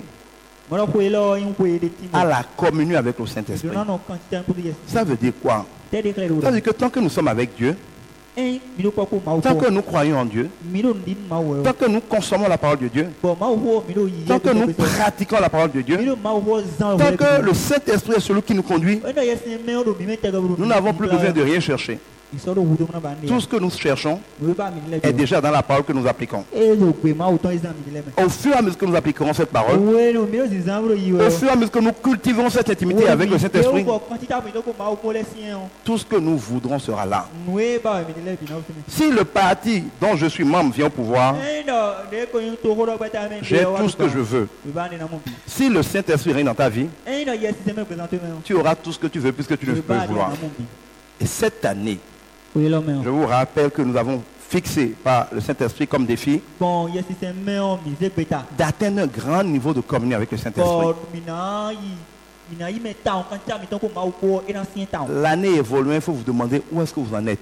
à la communion avec le Saint-Esprit. Ça veut dire quoi? Ça veut dire que tant que nous sommes avec Dieu, tant que nous croyons en Dieu, tant que nous consommons la parole de Dieu, tant que nous pratiquons la parole de Dieu, tant que le Saint-Esprit est celui qui nous conduit, nous n'avons plus besoin de rien chercher. Tout ce que nous cherchons est déjà dans la parole que nous appliquons. Au fur et à mesure que nous appliquerons cette parole, au fur et à mesure que nous cultivons cette intimité avec le Saint-Esprit, tout ce que nous voudrons sera là. Si le parti dont je suis membre vient au pouvoir, j'ai tout ce que je veux. Si le Saint-Esprit règne dans ta vie, tu auras tout ce que tu veux puisque tu ne peux vouloir. Et cette année, je vous rappelle que nous avons fixé par le Saint-Esprit comme défi d'atteindre un grand niveau de communion avec le Saint-Esprit. L'année évoluant, il faut vous demander où est-ce que vous en êtes.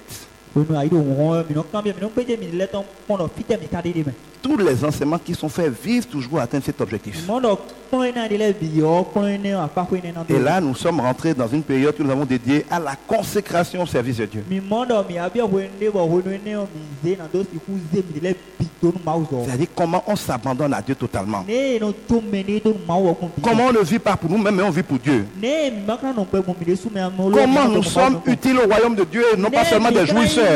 Tous les enseignements qui sont faits visent toujours à atteindre cet objectif. Et là, nous sommes rentrés dans une période que nous avons dédiée à la consécration au service de Dieu. C'est-à-dire comment on s'abandonne à Dieu totalement. Comment on ne vit pas pour nous-mêmes, mais on vit pour Dieu. Comment nous sommes utiles au royaume de Dieu, non pas seulement des jouisseurs.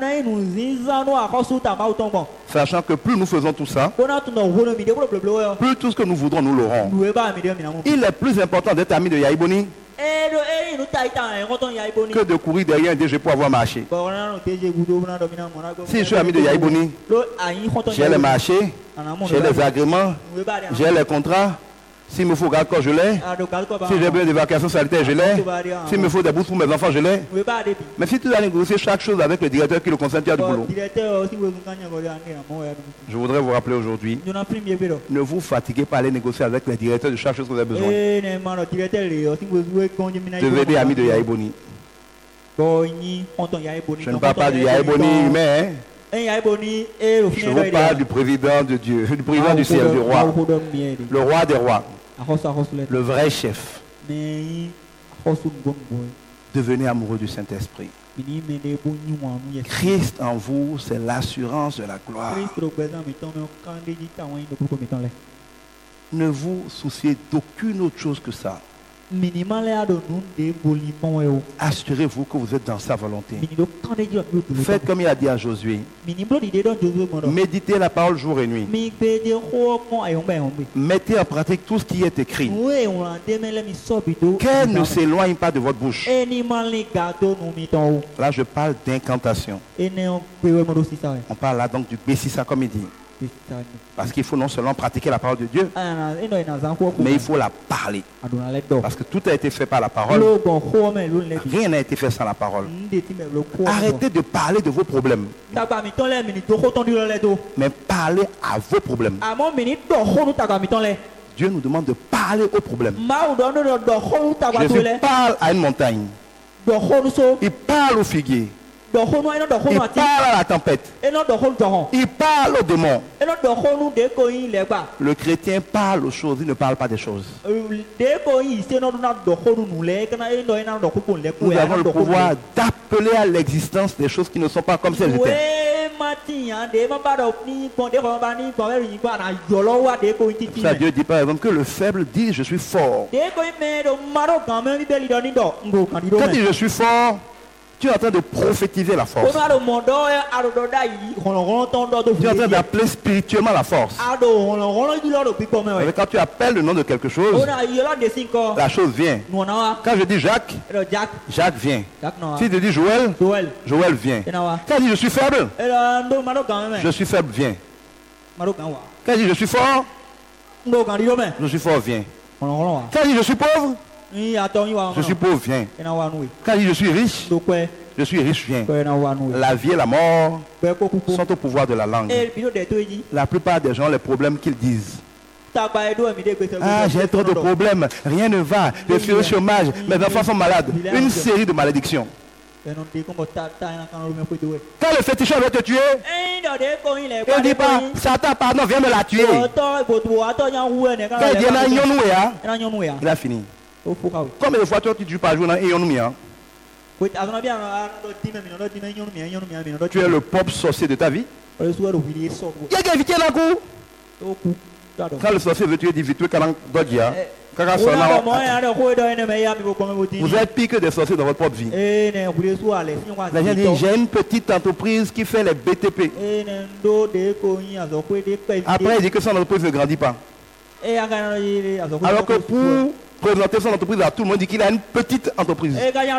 Sachant que plus nous faisons tout ça, plus tout ce que nous voudrons, nous l'aurons. Il est plus important d'être ami de Yaïboni que de courir derrière un DG pour avoir marché. Si je suis ami de Yaïboni, j'ai les marchés, j'ai les agréments, j'ai les contrats. S'il me faut garde-corps, je l'ai. Si j'ai besoin de vacations sanitaires, je l'ai. S'il me faut des bourses pour mes enfants, je l'ai. Mais si tu dois négocier chaque chose avec le directeur qui le concerne, tu as du boulot. Je voudrais vous rappeler aujourd'hui, ne vous fatiguez pas à aller négocier avec les directeurs de chaque chose que vous avez besoin. Devenez ami de Yaïboni. Je ne parle pas du Yaïboni humain, hein? Je vous parle du président de Dieu, du président du ciel, du roi, le roi des rois, le vrai chef. Devenez amoureux du Saint-Esprit. Christ en vous, c'est l'assurance de la gloire. Ne vous souciez d'aucune autre chose que ça. Assurez-vous que vous êtes dans sa volonté. Faites comme il a dit à Josué. Méditez la parole jour et nuit. Mettez en pratique tout ce qui est écrit. Qu'elle ne s'éloigne pas de votre bouche. Là, je parle d'incantation. On parle là donc du Bessissa comme il dit. Parce qu'il faut non seulement pratiquer la parole de Dieu, mais il faut la parler. Parce que tout a été fait par la parole. Rien n'a été fait sans la parole. Arrêtez de parler de vos problèmes, mais parlez à vos problèmes. Dieu nous demande de parler aux problèmes. Jésus parle à une montagne. Il parle au figuier. Il parle à la tempête. Il parle aux démons. Le chrétien parle aux choses, il ne parle pas des choses. Nous avons le pouvoir d'appeler à l'existence des choses qui ne sont pas comme si elles étaient. Ça, Dieu dit par exemple que le faible dit je suis fort. Quand il dit je suis fort, tu es en train de prophétiser la force. Tu es en train d'appeler spirituellement la force. Mais quand tu appelles le nom de quelque chose, la chose vient. Quand je dis Jacques, Jacques vient. Si je dis Joël, Joël vient. Quand je dis je suis faible, je suis faible, viens. Quand je dis je suis fort, je suis fort, viens. Quand je dis je suis pauvre, je suis pauvre, viens. Quand je dis je suis riche, viens. La vie et la mort sont au pouvoir de la langue. La plupart des gens, les problèmes qu'ils disent. Ah, j'ai trop de problèmes, rien ne va, je suis au chômage, mes enfants sont malades. Une série de malédictions. Quand le féticheur veut te tuer, il ne dit pas Satan, pardon, viens me la tuer. Quand il dit il a fini. Combien de fois tu tues par jour dans Eyonoumia? Tu es le propre sorcier de ta vie. Il y a quelqu'un qui est là. Quand le sorcier veut tuer, il dit vite, vous êtes pire que des sorciers dans votre propre vie. La gens disent j'ai une petite entreprise qui fait les BTP. Après, il dit que son entreprise ne grandit pas. Alors que pour présenter son entreprise à tout le monde, dit qu'il a une petite entreprise.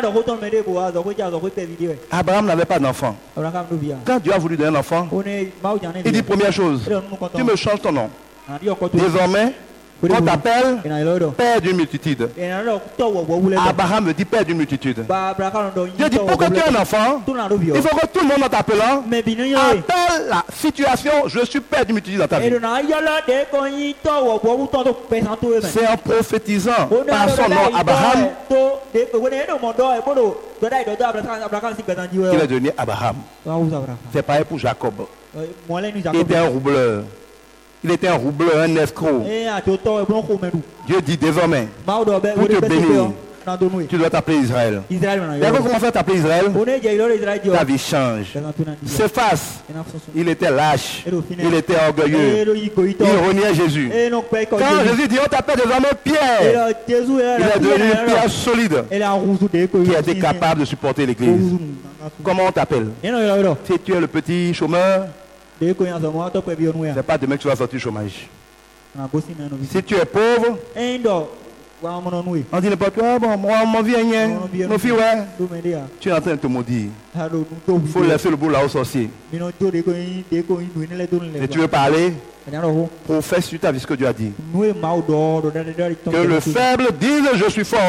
Abraham n'avait pas d'enfant. Quand Dieu a voulu donner un enfant, il dit première chose, tu me changes ton nom. Désormais, on t'appelle père d'une multitude. Abraham me dit père d'une multitude. Dieu dit pourquoi tu es un enfant, il faut que tout le monde en t'appelant appelle la situation, je suis père d'une multitude dans ta vie. C'est en prophétisant par son nom Abraham qu'il est devenu Abraham. C'est pareil pour Jacob. Il était un roubleur. Il était un roubleur, un escroc. Dieu dit désormais, pour te bénir, tu dois t'appeler Israël. D'accord, comment faire t'appeler Israël? Ta vie change. S'efface. Il était lâche. Il était orgueilleux. Il reniait Jésus. Quand Jésus dit on t'appelle désormais Pierre, il est devenu une pierre solide qui a été capable de supporter l'église. Comment on t'appelle? Si tu es le petit chômeur, c'est pas demain que tu vas sortir du chômage. Si tu es pauvre, on dit n'importe quoi, bon, moi, mon vie est mon fils, ouais. Tu es en train de te maudire. Il faut laisser le bout là au sorcier. Et tu veux parler, professe sur ta vie ce que Dieu a dit. Que le faible dise je suis fort.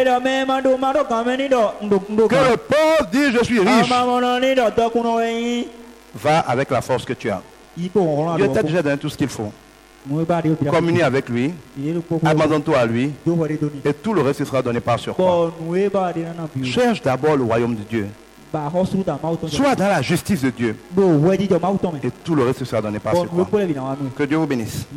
Que le pauvre dise je suis riche. Va avec la force que tu as. Dieu t'a déjà donné tout ce qu'il faut. Communie avec lui, abandonne-toi à lui, et tout le reste sera donné par sur quoi. Cherche d'abord le royaume de Dieu. Sois dans la justice de Dieu, et tout le reste sera donné par sur quoi. Que Dieu vous bénisse.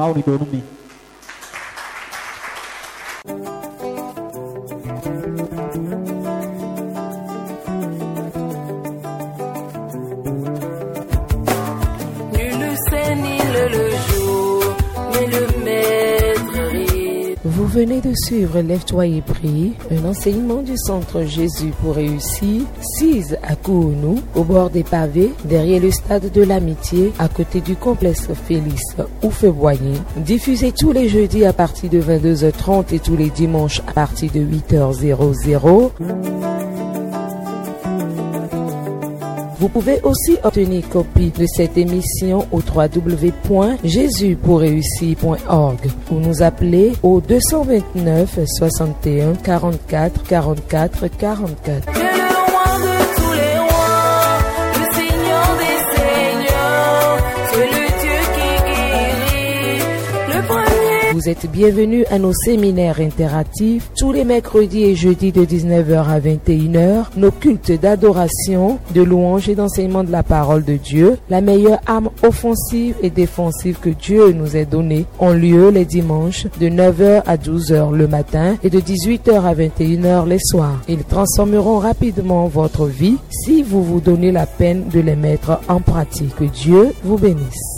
Vous venez de suivre Lève-toi et prie, un enseignement du Centre Jésus pour réussir, 6 à Kounou, au bord des pavés, derrière le stade de l'Amitié, à côté du complexe Félix Houphouët-Boigny, diffusé tous les jeudis à partir de 22h30 et tous les dimanches à partir de 8h00. Vous pouvez aussi obtenir copie de cette émission au www.jesuspourréussir.org ou nous appeler au 229 61 44 44 44. Vous êtes bienvenus à nos séminaires interactifs tous les mercredis et jeudis de 19h à 21h, nos cultes d'adoration, de louange et d'enseignement de la parole de Dieu, la meilleure arme offensive et défensive que Dieu nous ait donnée, ont lieu les dimanches de 9h à 12h le matin et de 18h à 21h les soirs. Ils transformeront rapidement votre vie si vous vous donnez la peine de les mettre en pratique. Que Dieu vous bénisse.